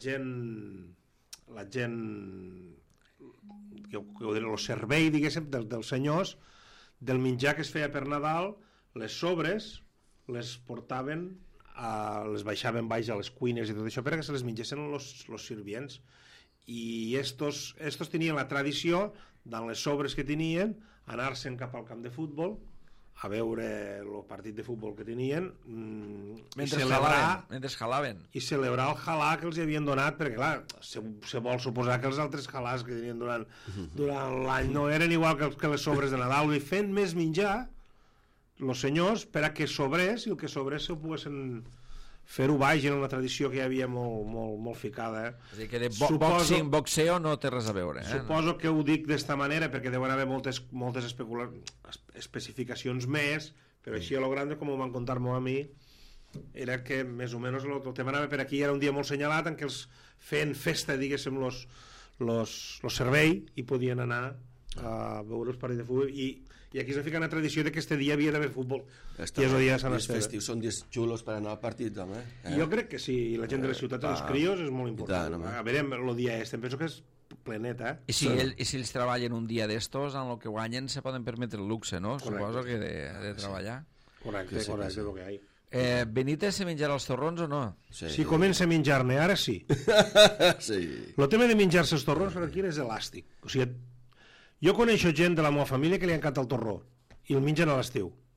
el servei, diguéssim, dels senyors, del menjar que es feia per Nadal, les sobres les portaven, les baixaven baix a les cuines i tot això perquè se les mengessin los sirvients. I estos tenien la tradició, dans les sobres que tenien, anar-se'n cap al camp de futbol a veure el partit de futbol que tenien mentre jalaven i celebrar el halà que els havien donat, perquè clar, se vol suposar que els altres halàs que tenien durant l'any no eren igual que les sobres de Nadal, i fent més menjar els senyors per a que sobrés, i el que sobrés se ho poguessin fer-ho baix, en una tradició que hi havia molt ficada. És a dir, que de boxeo no té res a veure. Suposo que ho dic d'esta manera perquè deuen haver moltes especificacions més, però així a lo grande, com ho van contar-me a mi, era que més o menys el tema anava per aquí, era un dia molt senyalat en què els feien festa, diguéssim, los servei, i podien anar a veure els partits de futbol, i aquí es va ficar una tradició de que este dia havia d'haver futbol, i és el dia de Sant Esteve. Els festius són dies xulos per anar al partit, home. Jo crec que sí, i la gent de les ciutats, els crios, és molt important. A veure, el dia em penso que és plenet, I si ells treballen un dia d'estos, en el que guanyen se poden permetre el luxe, no? Suposo que de treballar. Correcte, és el que hi ha. Benítez se menjarà els torrons o no? Si comença a menjar-ne ara, sí. El tema de menjar-se els torrons per aquí és elàstic. O sigui, jo coneixo gent de la meva família que li encanta el torró i el mengen a l'estiu.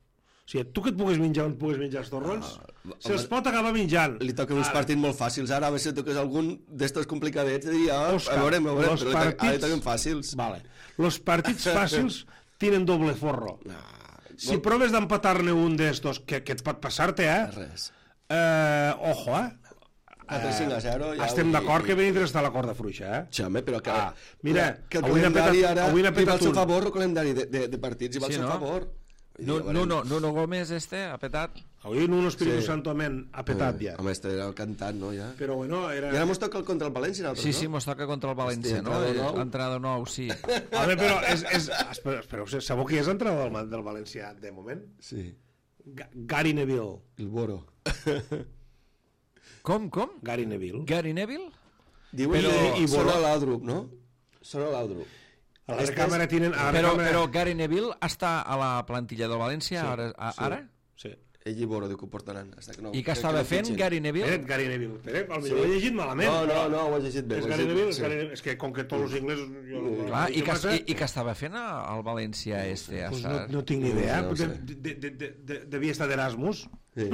O sigui, tu que et pugues menjar on et pugues menjar els torrons, se'ls pot acabar menjant. Li toquen uns partits molt fàcils. Ara, a veure si toques algun d'estos complicadets, diria, Òscar, a veurem, però partits... ara li toquen fàcils. Vale. Los partits fàcils tienen doble forro. Si proves d'empatar-ne un d'estos, que et pot passar-te, Res. Ojo, A 3-5-0 ja... Estem d'acord que Benítez està a la corda fluixa, Home, però que... mira, que el avui n'ha calendari petat- ara avui n'ha li va petat al seu un. favor, el calendari de partits, i va al Sí, seu no? favor. Nuno Gómez ha petat. Avui Nuno Espíritu Sí. Santo Amén ha petat ja. Home, este era el cantant, no, ja? Però bueno, era... I ara mos toca el contra el València, nosaltres, Sí, no? sí, mos toca contra el València, Hòstia, no? entrenador nou. Entrenador nou, sí. Home, però espereu, sabeu qui és entrenador del València de moment? Sí, Gary Neville. el Boro. Com? Gary Neville. Gary Neville? Diuen Però- que i sona Boro. l'Audrup, no? Sona l'Audrup. A la recàmera tenen... a la Però recàmera- Gary Neville està a la plantilla del València ara? Sí. Ell i Boro diu que ho portaran. Hasta que no, I què estava fent Gary Neville? Espera't, Gary Neville. Espera't, potser ho he llegit malament. No, ho has llegit bé. És ho has Gary llegit Neville, bé, és sí. Gary Neville. És que com que tots els inglesos... Clar, i què estava fent al València este? Pues no tinc ni idea. No ho sé. Devia estar d'Erasmus. Sí.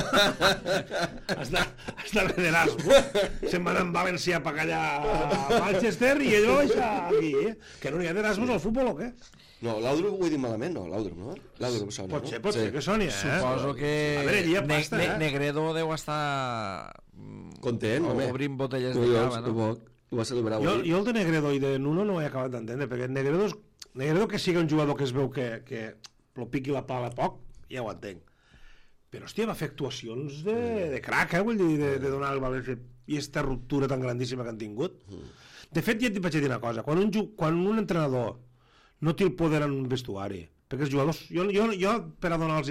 Estava d'Erasmus. Se'n van amb València a pagar allà a Manchester i ell va baixar aquí. Que no hi ha d'Erasmus al futbol o què? No, l'Audrup ho he dit malament, no? L'Audrup, no? L'Audrup sona, Pot ser no? que soni, Suposo que A veure, hi ha pasta, Negredo deu estar Content, home. obrint botelles de No, cava, no? Ho va celebrar Jo avui. el de Negredo i de Nuno no ho he acabat d'entendre, perquè Negredo que sigui un jugador que es veu que lo piqui la pala poc, ja ho entenc. Però, hòstia, va fer actuacions de crac, vull dir, de donar al València i aquesta ruptura tan grandíssima que han tingut. De fet, ja et vaig dir una cosa, quan un entrenador no té el poder en un vestuari, perquè els jugadors... Jo per a donar-los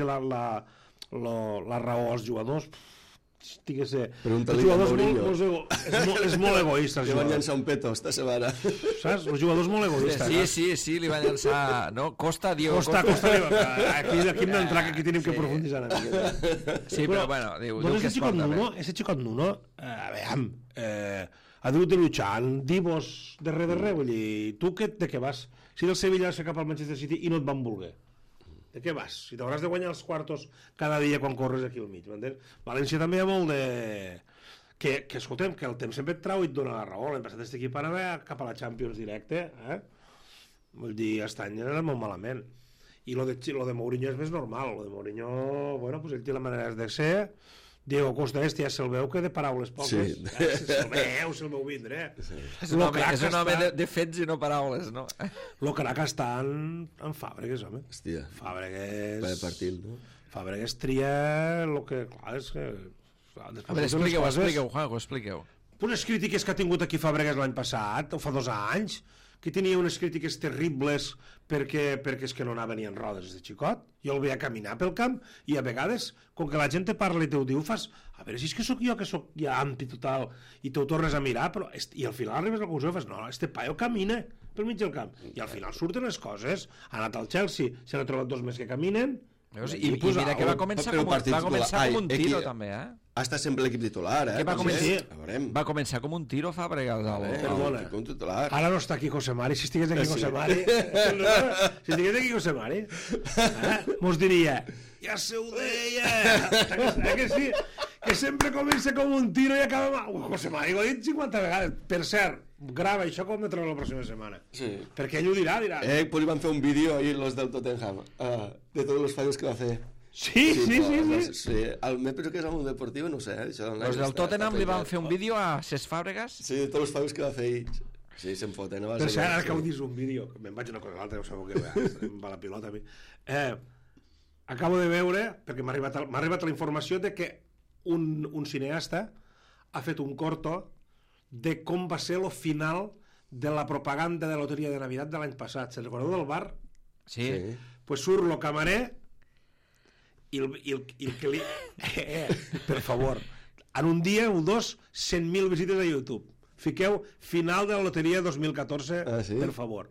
la raó als jugadors, diguéssim... Pregunta-li Els jugadors a Mourinho. és molt egoista, els Li van jugadors. llançar un peto esta setmana. Saps? Els jugadors molt egoistes. Sí, li van llançar... No? Diego Costa. Aquí hem d'entrar, que aquí tenim que profunditzar una miqueta. Sí, però bueno, diu que es xicot porta bé. Nuno, ese xicot Nuno, a veure, ha dut de luchar, divos de res, vull dir, tu de què vas? Si del Sevilla vas fer cap al Manchester City i no et van voler. De què vas? Si t'hauràs de guanyar els quartos cada dia quan corres aquí al mig, m'entens? València també hi ha molt de... Que escoltem, que el temps sempre et trau i et dona la raó. L'any passat aquest equip anava cap a la Champions directe, Vull dir, aquest any era molt malament. I lo de Mourinho és més normal. Lo de Mourinho, bueno, pues ell té la manera de ser. Diego Costa ja se'l veu que de paraules poques. Sí. Se'l veu vindre. És un home de fets i no paraules, no? Lo crac està en Fàbregas, home. Hòstia, Fàbregas... va de partit, no? Fàbregas tria el que... Clar, és que... A veure, expliqueu, Juanjo, expliqueu. Unes crítiques que ha tingut aquí Fàbregas l'any passat, o fa 2 anys, que tenia unes crítiques terribles perquè és que no anava ni en rodes de xicot. Jo el veia caminar pel camp i a vegades, com que la gent te parla i te ho diu, fas, a veure si és que sóc jo que sóc ja antitotal i te ho tornes a mirar, però i al final arribes a la conclusió i fas, no, este paio camina pel mig del camp. I al final surten les coses. Ha anat al Chelsea, se n'ha trobat 2 més que caminen. Veus? I mira que va començar com un tiro, també, Ha estat sempre l'equip titular, Que va Va començar com un tiro Fàbregas. Perdona. Com titular. Ara no està aquí José Mari. Si estigués aquí José Mari... Si estigués aquí José Mari... Mos diria... Ja se ho deia! Que sí? Que sempre comença com un tiro i acaba... José Mari ho ha dit 50 vegades. Per cert, grava això com de treure la pròxima setmana. Sí. Perquè ell ho dirà. Pues van fer un vídeo ahí los del Tottenham de todos los fallos que va fer. Sí. Me penso que és algun deportiu, no ho sé. Els del Tottenham li van fer un vídeo a Cesc Fàbregas? Sí, de tots els fallos que va fer ells. Sí, se'n foten. Per cert, ara que ho dius un vídeo, me'n vaig una cosa a l'altra, ja ho sabeu que em va la pilota a mi. Acabo de veure, perquè m'ha arribat la informació de que un cineasta ha fet un corto de com va ser el final de la propaganda de la loteria de Navidad de l'any passat. Se'n recordeu del bar? Sí. Pues surt lo camarer i el que li... per favor, en un dia o 2, 100.000 visites a YouTube. Fiqueu final de la loteria 2014, sí? per favor.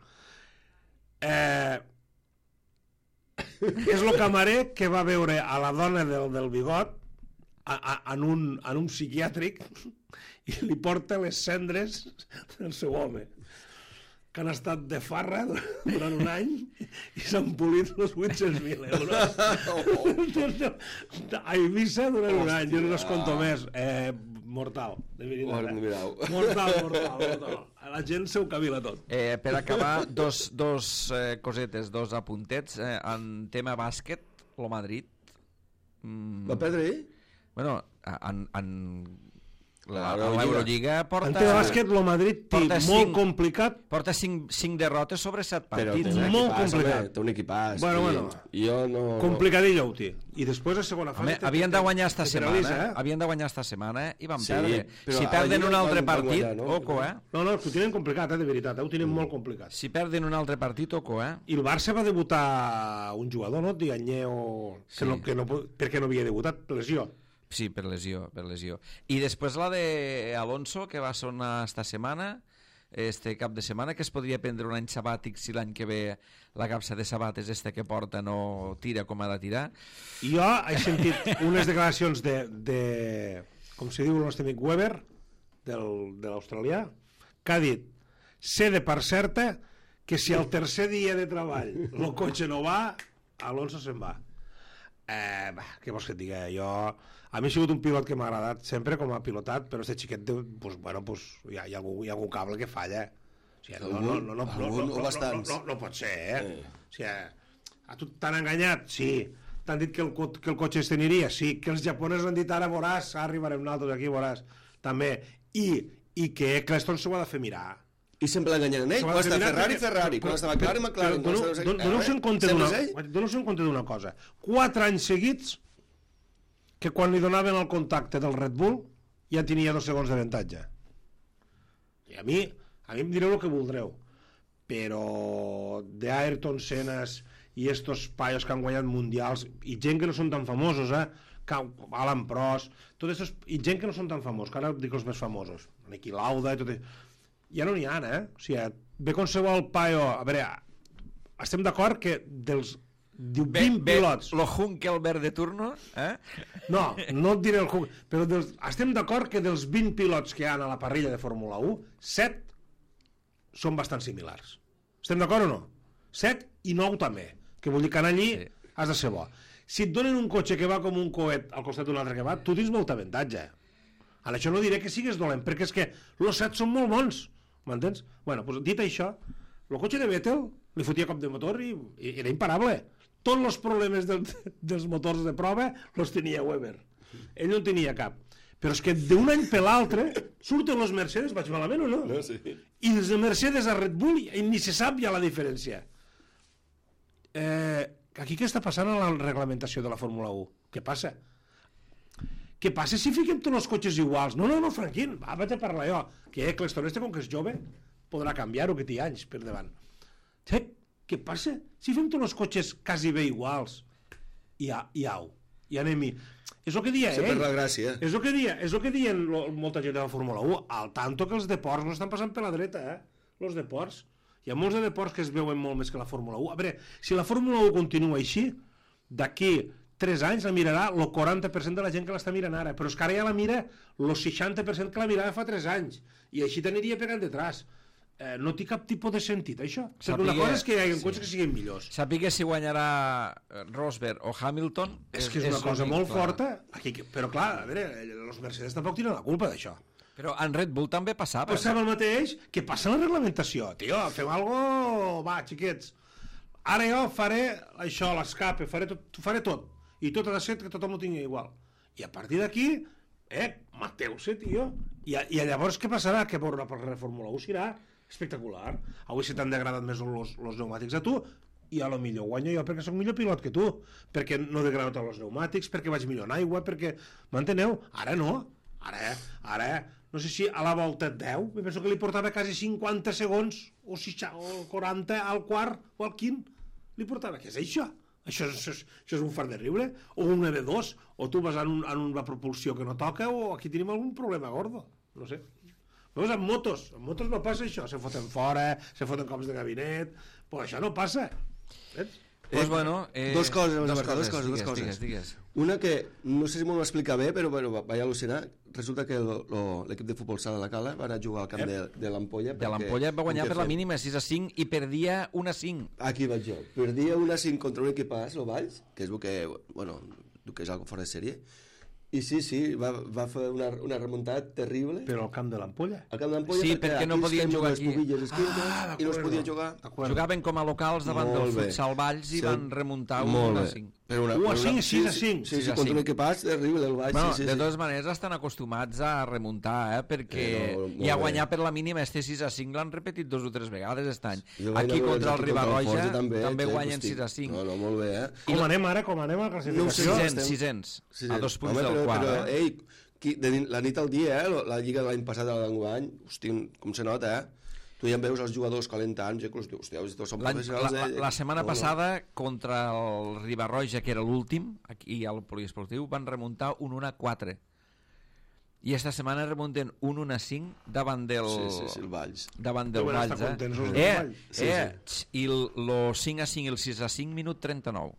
És el camarer que va veure a la dona del bigot en un psiquiàtric i li porta les cendres del seu home. que han estat de farra durant un any i s'han polit els 800.000 euros. A Eivissa durant un any, jo no els conto més. Mortal, de veritat. Mortal. La gent s'ho cavila tot. Per acabar, dos cosetes, dos apuntets. En tema bàsquet, lo Madrid... Va perdre ell? Bueno, l'Eurolliga porta... En tema bàsquet, el Madrid té molt complicat. Porta 5 derrotes sobre 7 partits. Però molt complicat. Té un equipàs. Bueno. Jo no... Complicadillo ho té. I després, a segona fase... Havien de guanyar esta setmana, i van perdre. Si perden un altre partit, oco, No, ho tenen complicat, de veritat. Ho tenen molt complicat. Si perden un altre partit, oco, I el Barça va debutar un jugador, no? Dianyeo, perquè no havia debutat, per lesió. Sí, per lesió. I després la de Alonso, que va sonar esta setmana, este cap de setmana, que es podria prendre un any sabàtic si l'any que ve la capsa de sabates que porta no tira com ha de tirar. Jo he sentit unes declaracions de com se diu el nostre amic Weber, de l'australià, que ha dit, sé de part certa que si el tercer dia de treball el cotxe no va, Alonso se'n va. Què vols que et diga? A mi ha sigut un pilot que m'ha agradat sempre com a pilotat, però este xiquet hi ha algun cable que falla. No pot ser, O sigui, a tu t'han enganyat? Sí. T'han dit que el cotxe es teniria? Sí. Que els japonesos han dit ara veuràs, arribarem nosaltres aquí, veuràs. També. I que Eccleston s'ho ha de fer mirar. I sempre l'enganyen ell, quan està Ferrari, quan estava McLaren... Doneu-se en compte d'una cosa. 4 anys seguits que quan li donaven el contacte del Red Bull ja tenia 2 segons d'avantatge. I a mi em direu el que voldreu, però d'Ayrton Sennas i estos paios que han guanyat mundials i gent que no són tan famosos, Alan Prost, i gent que no són tan famosos, que ara dic els més famosos, Niki Lauda i tot això, ja no n'hi ha, O sigui, ve qualsevol paio... A veure, estem d'acord que dels 20 pilots... Lo Hunkelberg de turno, No et diré el Hunkelberg, però estem d'acord que dels 20 pilots que hi ha a la parrilla de Fórmula 1, 7 són bastant similars. Estem d'acord o no? 7 i 9 també, que vol dir que anar allí has de ser bo. Si et donen un cotxe que va com un coet al costat d'un altre que va, tu tens molta avantatge. En això no diré que sigues dolent, perquè és que els 7 són molt bons. M'entens? Bueno, doncs dit això, el cotxe de Vettel li fotia cop de motor i era imparable. Tots els problemes dels motors de prova els tenia Weber. Ell no en tenia cap. Però és que d'un any per l'altre surten els Mercedes, vaig malament o no? No, sí. I des de Mercedes a Red Bull ni se sap ja la diferència. Aquí què està passant a la reglamentació de la Fórmula 1? Què passa? Què passa si fiquem tots els cotxes iguals? No, Franquín, vaig a parlar jo. Que Eccleston, com que és jove, podrà canviar-ho, que té anys per davant. Què passa si fem tots els cotxes quasi bé iguals? I anem-hi. És el que dia ell. Se perd la gràcia. És el que diuen molta gent de la Fórmula 1. Al tanto que els deports no estan passant per la dreta, Els deports. Hi ha molts de deports que es veuen molt més que la Fórmula 1. A veure, si la Fórmula 1 continua així, d'aquí 3 anys la mirarà el 40% de la gent que l'està mirant ara, però és que ara ja la mira el 60% que la mirava fa 3 anys, i així t'aniria pegant detrás. No té cap tipus de sentit, això. Una cosa és que hi hagi cotxes que siguin millors. Sàpiga si guanyarà Rosberg o Hamilton... És que és una cosa molt forta, però clar, a veure, els Mercedes tampoc tenen la culpa d'això. Però en Red Bull també passava. Passava el mateix, que passa la reglamentació. Tio, fem algo... Va, xiquets. Ara jo faré això, l'escape, faré tot. I tot ha de ser que tothom ho tingui igual. I a partir d'aquí, mateu-se, tio. I llavors què passarà? Que per la Fórmula 1 serà espectacular. Avui se t'han degradat més els pneumàtics a tu, i a lo millor guanyo jo perquè sóc millor pilot que tu, perquè no degrado tots els pneumàtics, perquè vaig millor en aigua, perquè... M'enteneu? Ara no. Ara, no sé si a la volta 10, me penso que li portava quasi 50 segons, o 40 al quart, o al quint, li portava. Què és això? Això és un fart de riure? O un EV2? O tu vas en una propulsió que no toca? O aquí tenim algun problema gordo? No sé. Veus, amb motos no passa això. Se foten fora, se foten cops de gabinet... Però això no passa. Pues bueno, dos coses. Digues. Una que no sé si m'ho explica bé, però bueno, vaig al·lucinar. Resulta que l'equip de futbol sala de la Cala va anar a jugar al camp de l'Ampolla. De l'Ampolla va guanyar per la mínima 6-5 i perdia 1-5. Aquí vaig jo. Perdia 1-5 contra un equipàs, el Valls, que és el que, bueno, que és algo fora de sèrie. I sí, va fer una remuntada terrible. Però al camp de l'Ampolla? Al camp de l'Ampolla, sí, perquè no podien jugar aquí. I no es podia jugar. Jugaven com a locals davant del futsal Valls i van remuntar 1-5. 1-5, 6-5. Sí, contra un equipàs terrible del Valls. Bueno, de totes maneres estan acostumats a remuntar, perquè i a guanyar per la mínima 6-5 l'han repetit 2 o 3 vegades aquest any. Aquí contra el Ribarroja també guanyen 6-5. No, molt bé, Com anem ara? Com anem a la classificació? 600, a 2 punts del quart. Però, la nit al dia, la lliga de l'any passat a l'enguany, hosti, com se nota, tu ja veus els jugadors calentant, hòstia, estos són professionals. La setmana passada, contra el Ribarroja, que era l'últim, aquí al poliesportiu, van remuntar un 1-4. I esta setmana remunten un 1-5 davant del... Sí, el Valls. Davant del Valls, I el 5-5 i el 6-5, minut 39.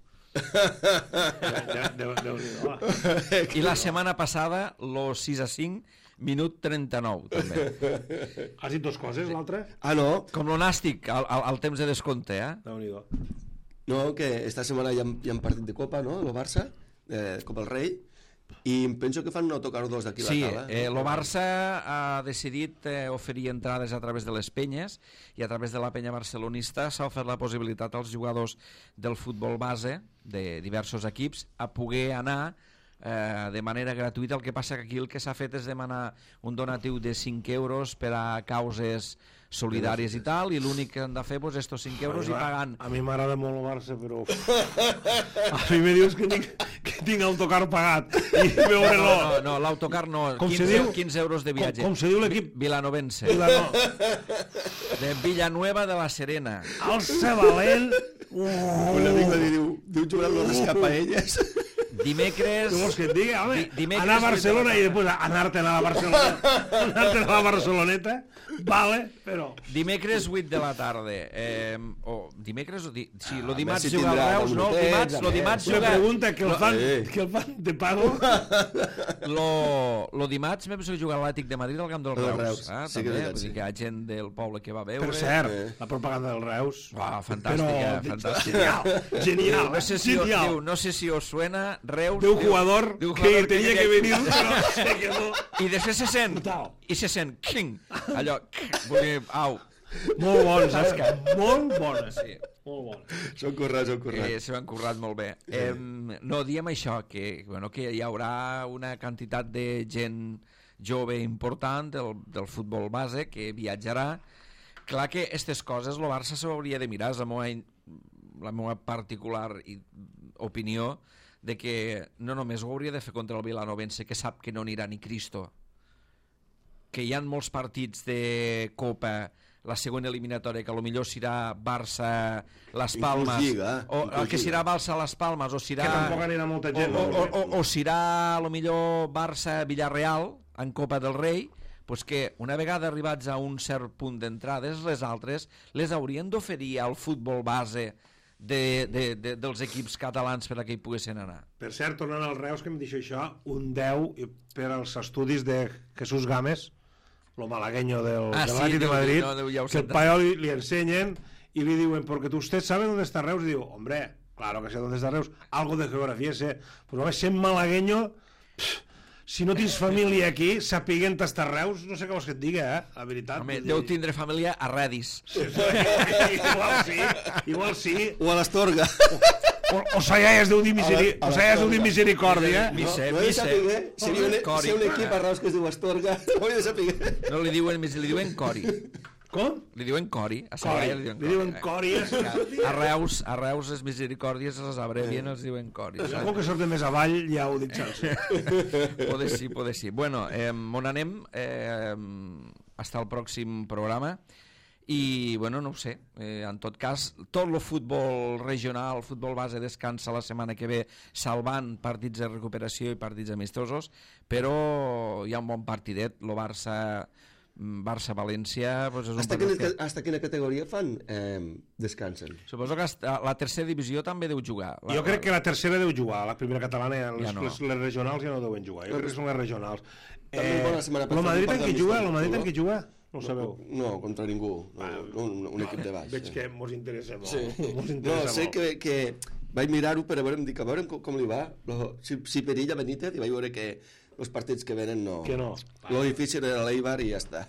I la setmana passada lo 6-5 minut 39 també. Has dit 2 coses, l'altra? No. Com lo nàstic al temps de descompte, No, que esta setmana hi ha partit de Copa, no? El Barça, Copa del Rei, i penso que fan un autocar 2 d'aquí a la Cala. Sí, el Barça ha decidit oferir entrades a través de les penyes i a través de la penya barcelonista s'ha ofert la possibilitat als jugadors del futbol base de diversos equips a poder anar de manera gratuïta. El que passa que aquí el que s'ha fet és demanar un donatiu de 5 euros per a causes solidàries i tal, i l'únic que han de fer és estos 5 euros i pagant... A mi m'agrada molt el Barça, però... A mi me dius que tinc autocar pagat i veure-lo... No, l'autocar no, 15 euros de viatge. Com se diu l'equip? Vilanovense. De Villanueva de la Serena. El Sabalent... Un amic va dir, diu jugar amb les escapaelles. Dimecres... Què vols que et digui? Home, anar a Barcelona i després anar-te'n a la Barcelona. Anar-te'n a la Barceloneta, vale, però... Dimecres 8 de la tarda. Dimecres o... Sí, lo dimarts juga al Reus, no? Lo dimarts juga... Una pregunta que el fan de pago. Lo dimarts vam jugar a l'Atlètic de Madrid al camp del Reus. Sí que vull dir que hi ha gent del poble que va veure. Per cert, la propaganda del Reus... Fantàstica. Genial. No sé si os suena... Reus, de un jugador que tenia que venir, però se quedó. I després se sent, cling, allò, vull dir, au. Molt bones, molt bones. Sí. Molt bones. S'ho han currat. Se m'han currat molt bé. No, diem això, que hi haurà una quantitat de gent jove important del futbol base que viatjarà. Clar que aquestes coses el Barça s'ho hauria de mirar, és la meva particular opinió, de que no només ho hauria de fer contra el Vilanovense, que sap que no anirà ni Cristo, que hi ha molts partits de Copa, la següent eliminatòria, que potser serà Barça-Las Palmes, o que serà Barça-Las Palmes, o serà... Que tampoc anirà molta gent. O serà, potser, Barça-Villarreal, en Copa del Rei, pues que una vegada arribats a un cert punt d'entrades, les altres les haurien d'oferir al futbol base dels equips catalans per a que hi poguessin anar. Per cert, tornant al Reus, que em deixa això, un 10 per als estudis de Jesús Gámez, lo malagueño del Atlètic de Madrid, que el paio li ensenyen y le diuen, porque usted sabe dónde está Reus, y digo, hombre, claro que sé dónde está Reus, algo de geografía sé, però només sent malagueño, si no tens família aquí, sapiguent estar Reus, no sé què vols que et digui, la veritat. Home, deu tindre família a Redis. Igual sí. O a l'Astorga. O Sallà es deu dir misericòrdia. Seria un equip a Reus que es diu Astorga. Ho he de saber. No, li diuen Cori. Com? Li diuen Cori. A Sallà li diuen Cori. A Reus les misericòrdies les abrevien, els diuen Cori. Segur que surt de més avall, ja ho dic xarxa. Poder sí. Bueno, on anem? Hasta el pròxim programa. I, bueno, no ho sé, en tot cas, tot el futbol regional, el futbol base descansa la setmana que ve, salvant partits de recuperació i partits amistosos, però hi ha un bon partidet, el Barça Barça-València pues, és un Hasta quina categoria fan descansen? Suposo que la tercera divisió també deu jugar. Jo crec que la tercera deu jugar, la primera catalana, Ja no. les regionals ja no deuen jugar, jo crec que són les regionals. També la setmana El passada Madrid un en partit qui juga? El amistosos, Madrid no? en qui juga? No ho sabeu. No, contra ningú. Un equip de baix. Veig que mos interessa molt. Sí. Mos No, interessa sé molt. que vaig mirar-ho per a veure, em dic, a veure com li va. Si perilla Benítez, i vaig veure que els partits que venen no. Que no. Lo difícil era l'Eibar i ja està.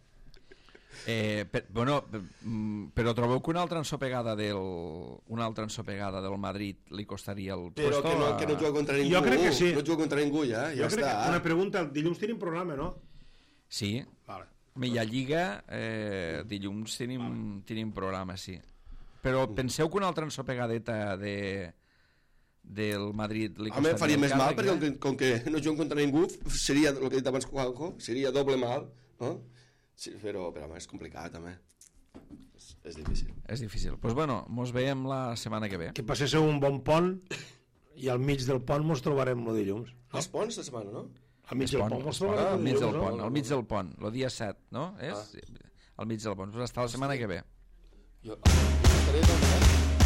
Però trobeu que una altra ensopegada del Madrid li costaria el Però puesto? que no juga contra ningú. Jo crec que sí. No juga contra ningú, ja Jo crec està. que una pregunta, dilluns tenim programa, no? Sí, Vale. Milla Lliga, dilluns tenim programa, sí. Però penseu que una altra ensopegadeta del Madrid li Home, costaria faria el més mal, càrrec, perquè com que no juguen contra ningú, seria, el que he dit abans Juanjo, seria doble mal, no? Sí, però home, és complicat, home. És difícil. És difícil. Doncs bueno, mos veiem la setmana que ve. Que passéssiu un bon pont i al mig del pont mos trobarem el dilluns. Els ponts de setmana, no? Al mig del pont mos Al trobarem el mig del dilluns, pont, no? al mig del pont, el dia 7, no? És? Al mig del pont. Pues hasta la setmana que ve. Jo estaré també.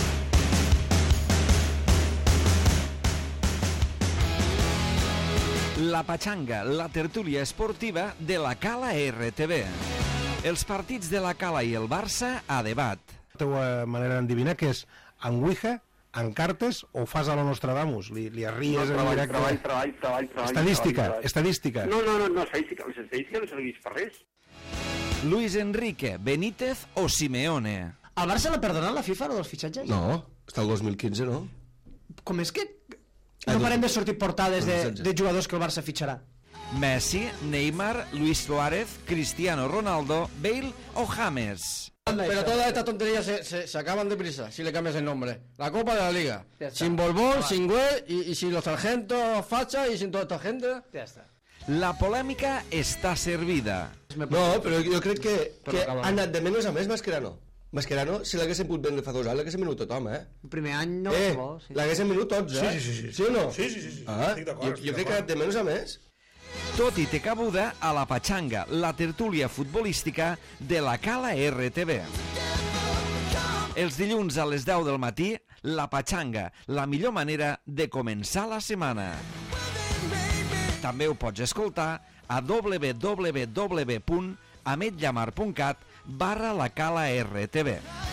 La Pachanga, la tertúlia esportiva de la Cala RTV. Els partits de la Cala i el Barça a debat. La teva manera d'endevinar que és en Ouija, en cartes o fas a la Nostradamus? Li arries en directe? Treball. Estadística. No, estadística. Les estadístiques no serveix per res. Luis Enrique, Benítez o Simeone. Al Barça l'ha perdonat la FIFA, dels fitxatges? No, està el 2015, no? Com és que no parem de sortir portades de jugadors que el Barça fitxarà? Messi, Neymar, Luis Suárez, Cristiano Ronaldo, Bale o James. Pero todas estas tonterías se acaban deprisa si le cambias el nombre. La Copa de la Liga. Ya está. Sin Borbón, sin Güell y sin los sargentos facha y sin toda esta gente. Ja està. La polèmica està servida. No, però jo crec que acaba. ha anat de menys a més Mascherano. Mascherano, si l'haguessin pogut vendre fa 2 anys, l'haguessin venut tothom, El primer any no bo, sí. L'haguessin venut tots, Sí. Sí o no? Sí. Ah, Estic d'acord, jo crec que ha anat de menys a més. Tot i té cabuda a la Pachanga, la tertúlia futbolística de la Cala RTV. Els dilluns a les 10 del matí, la Pachanga, la millor manera de començar la setmana. També ho pots escoltar a www.ametllamar.cat/la Cala RTV.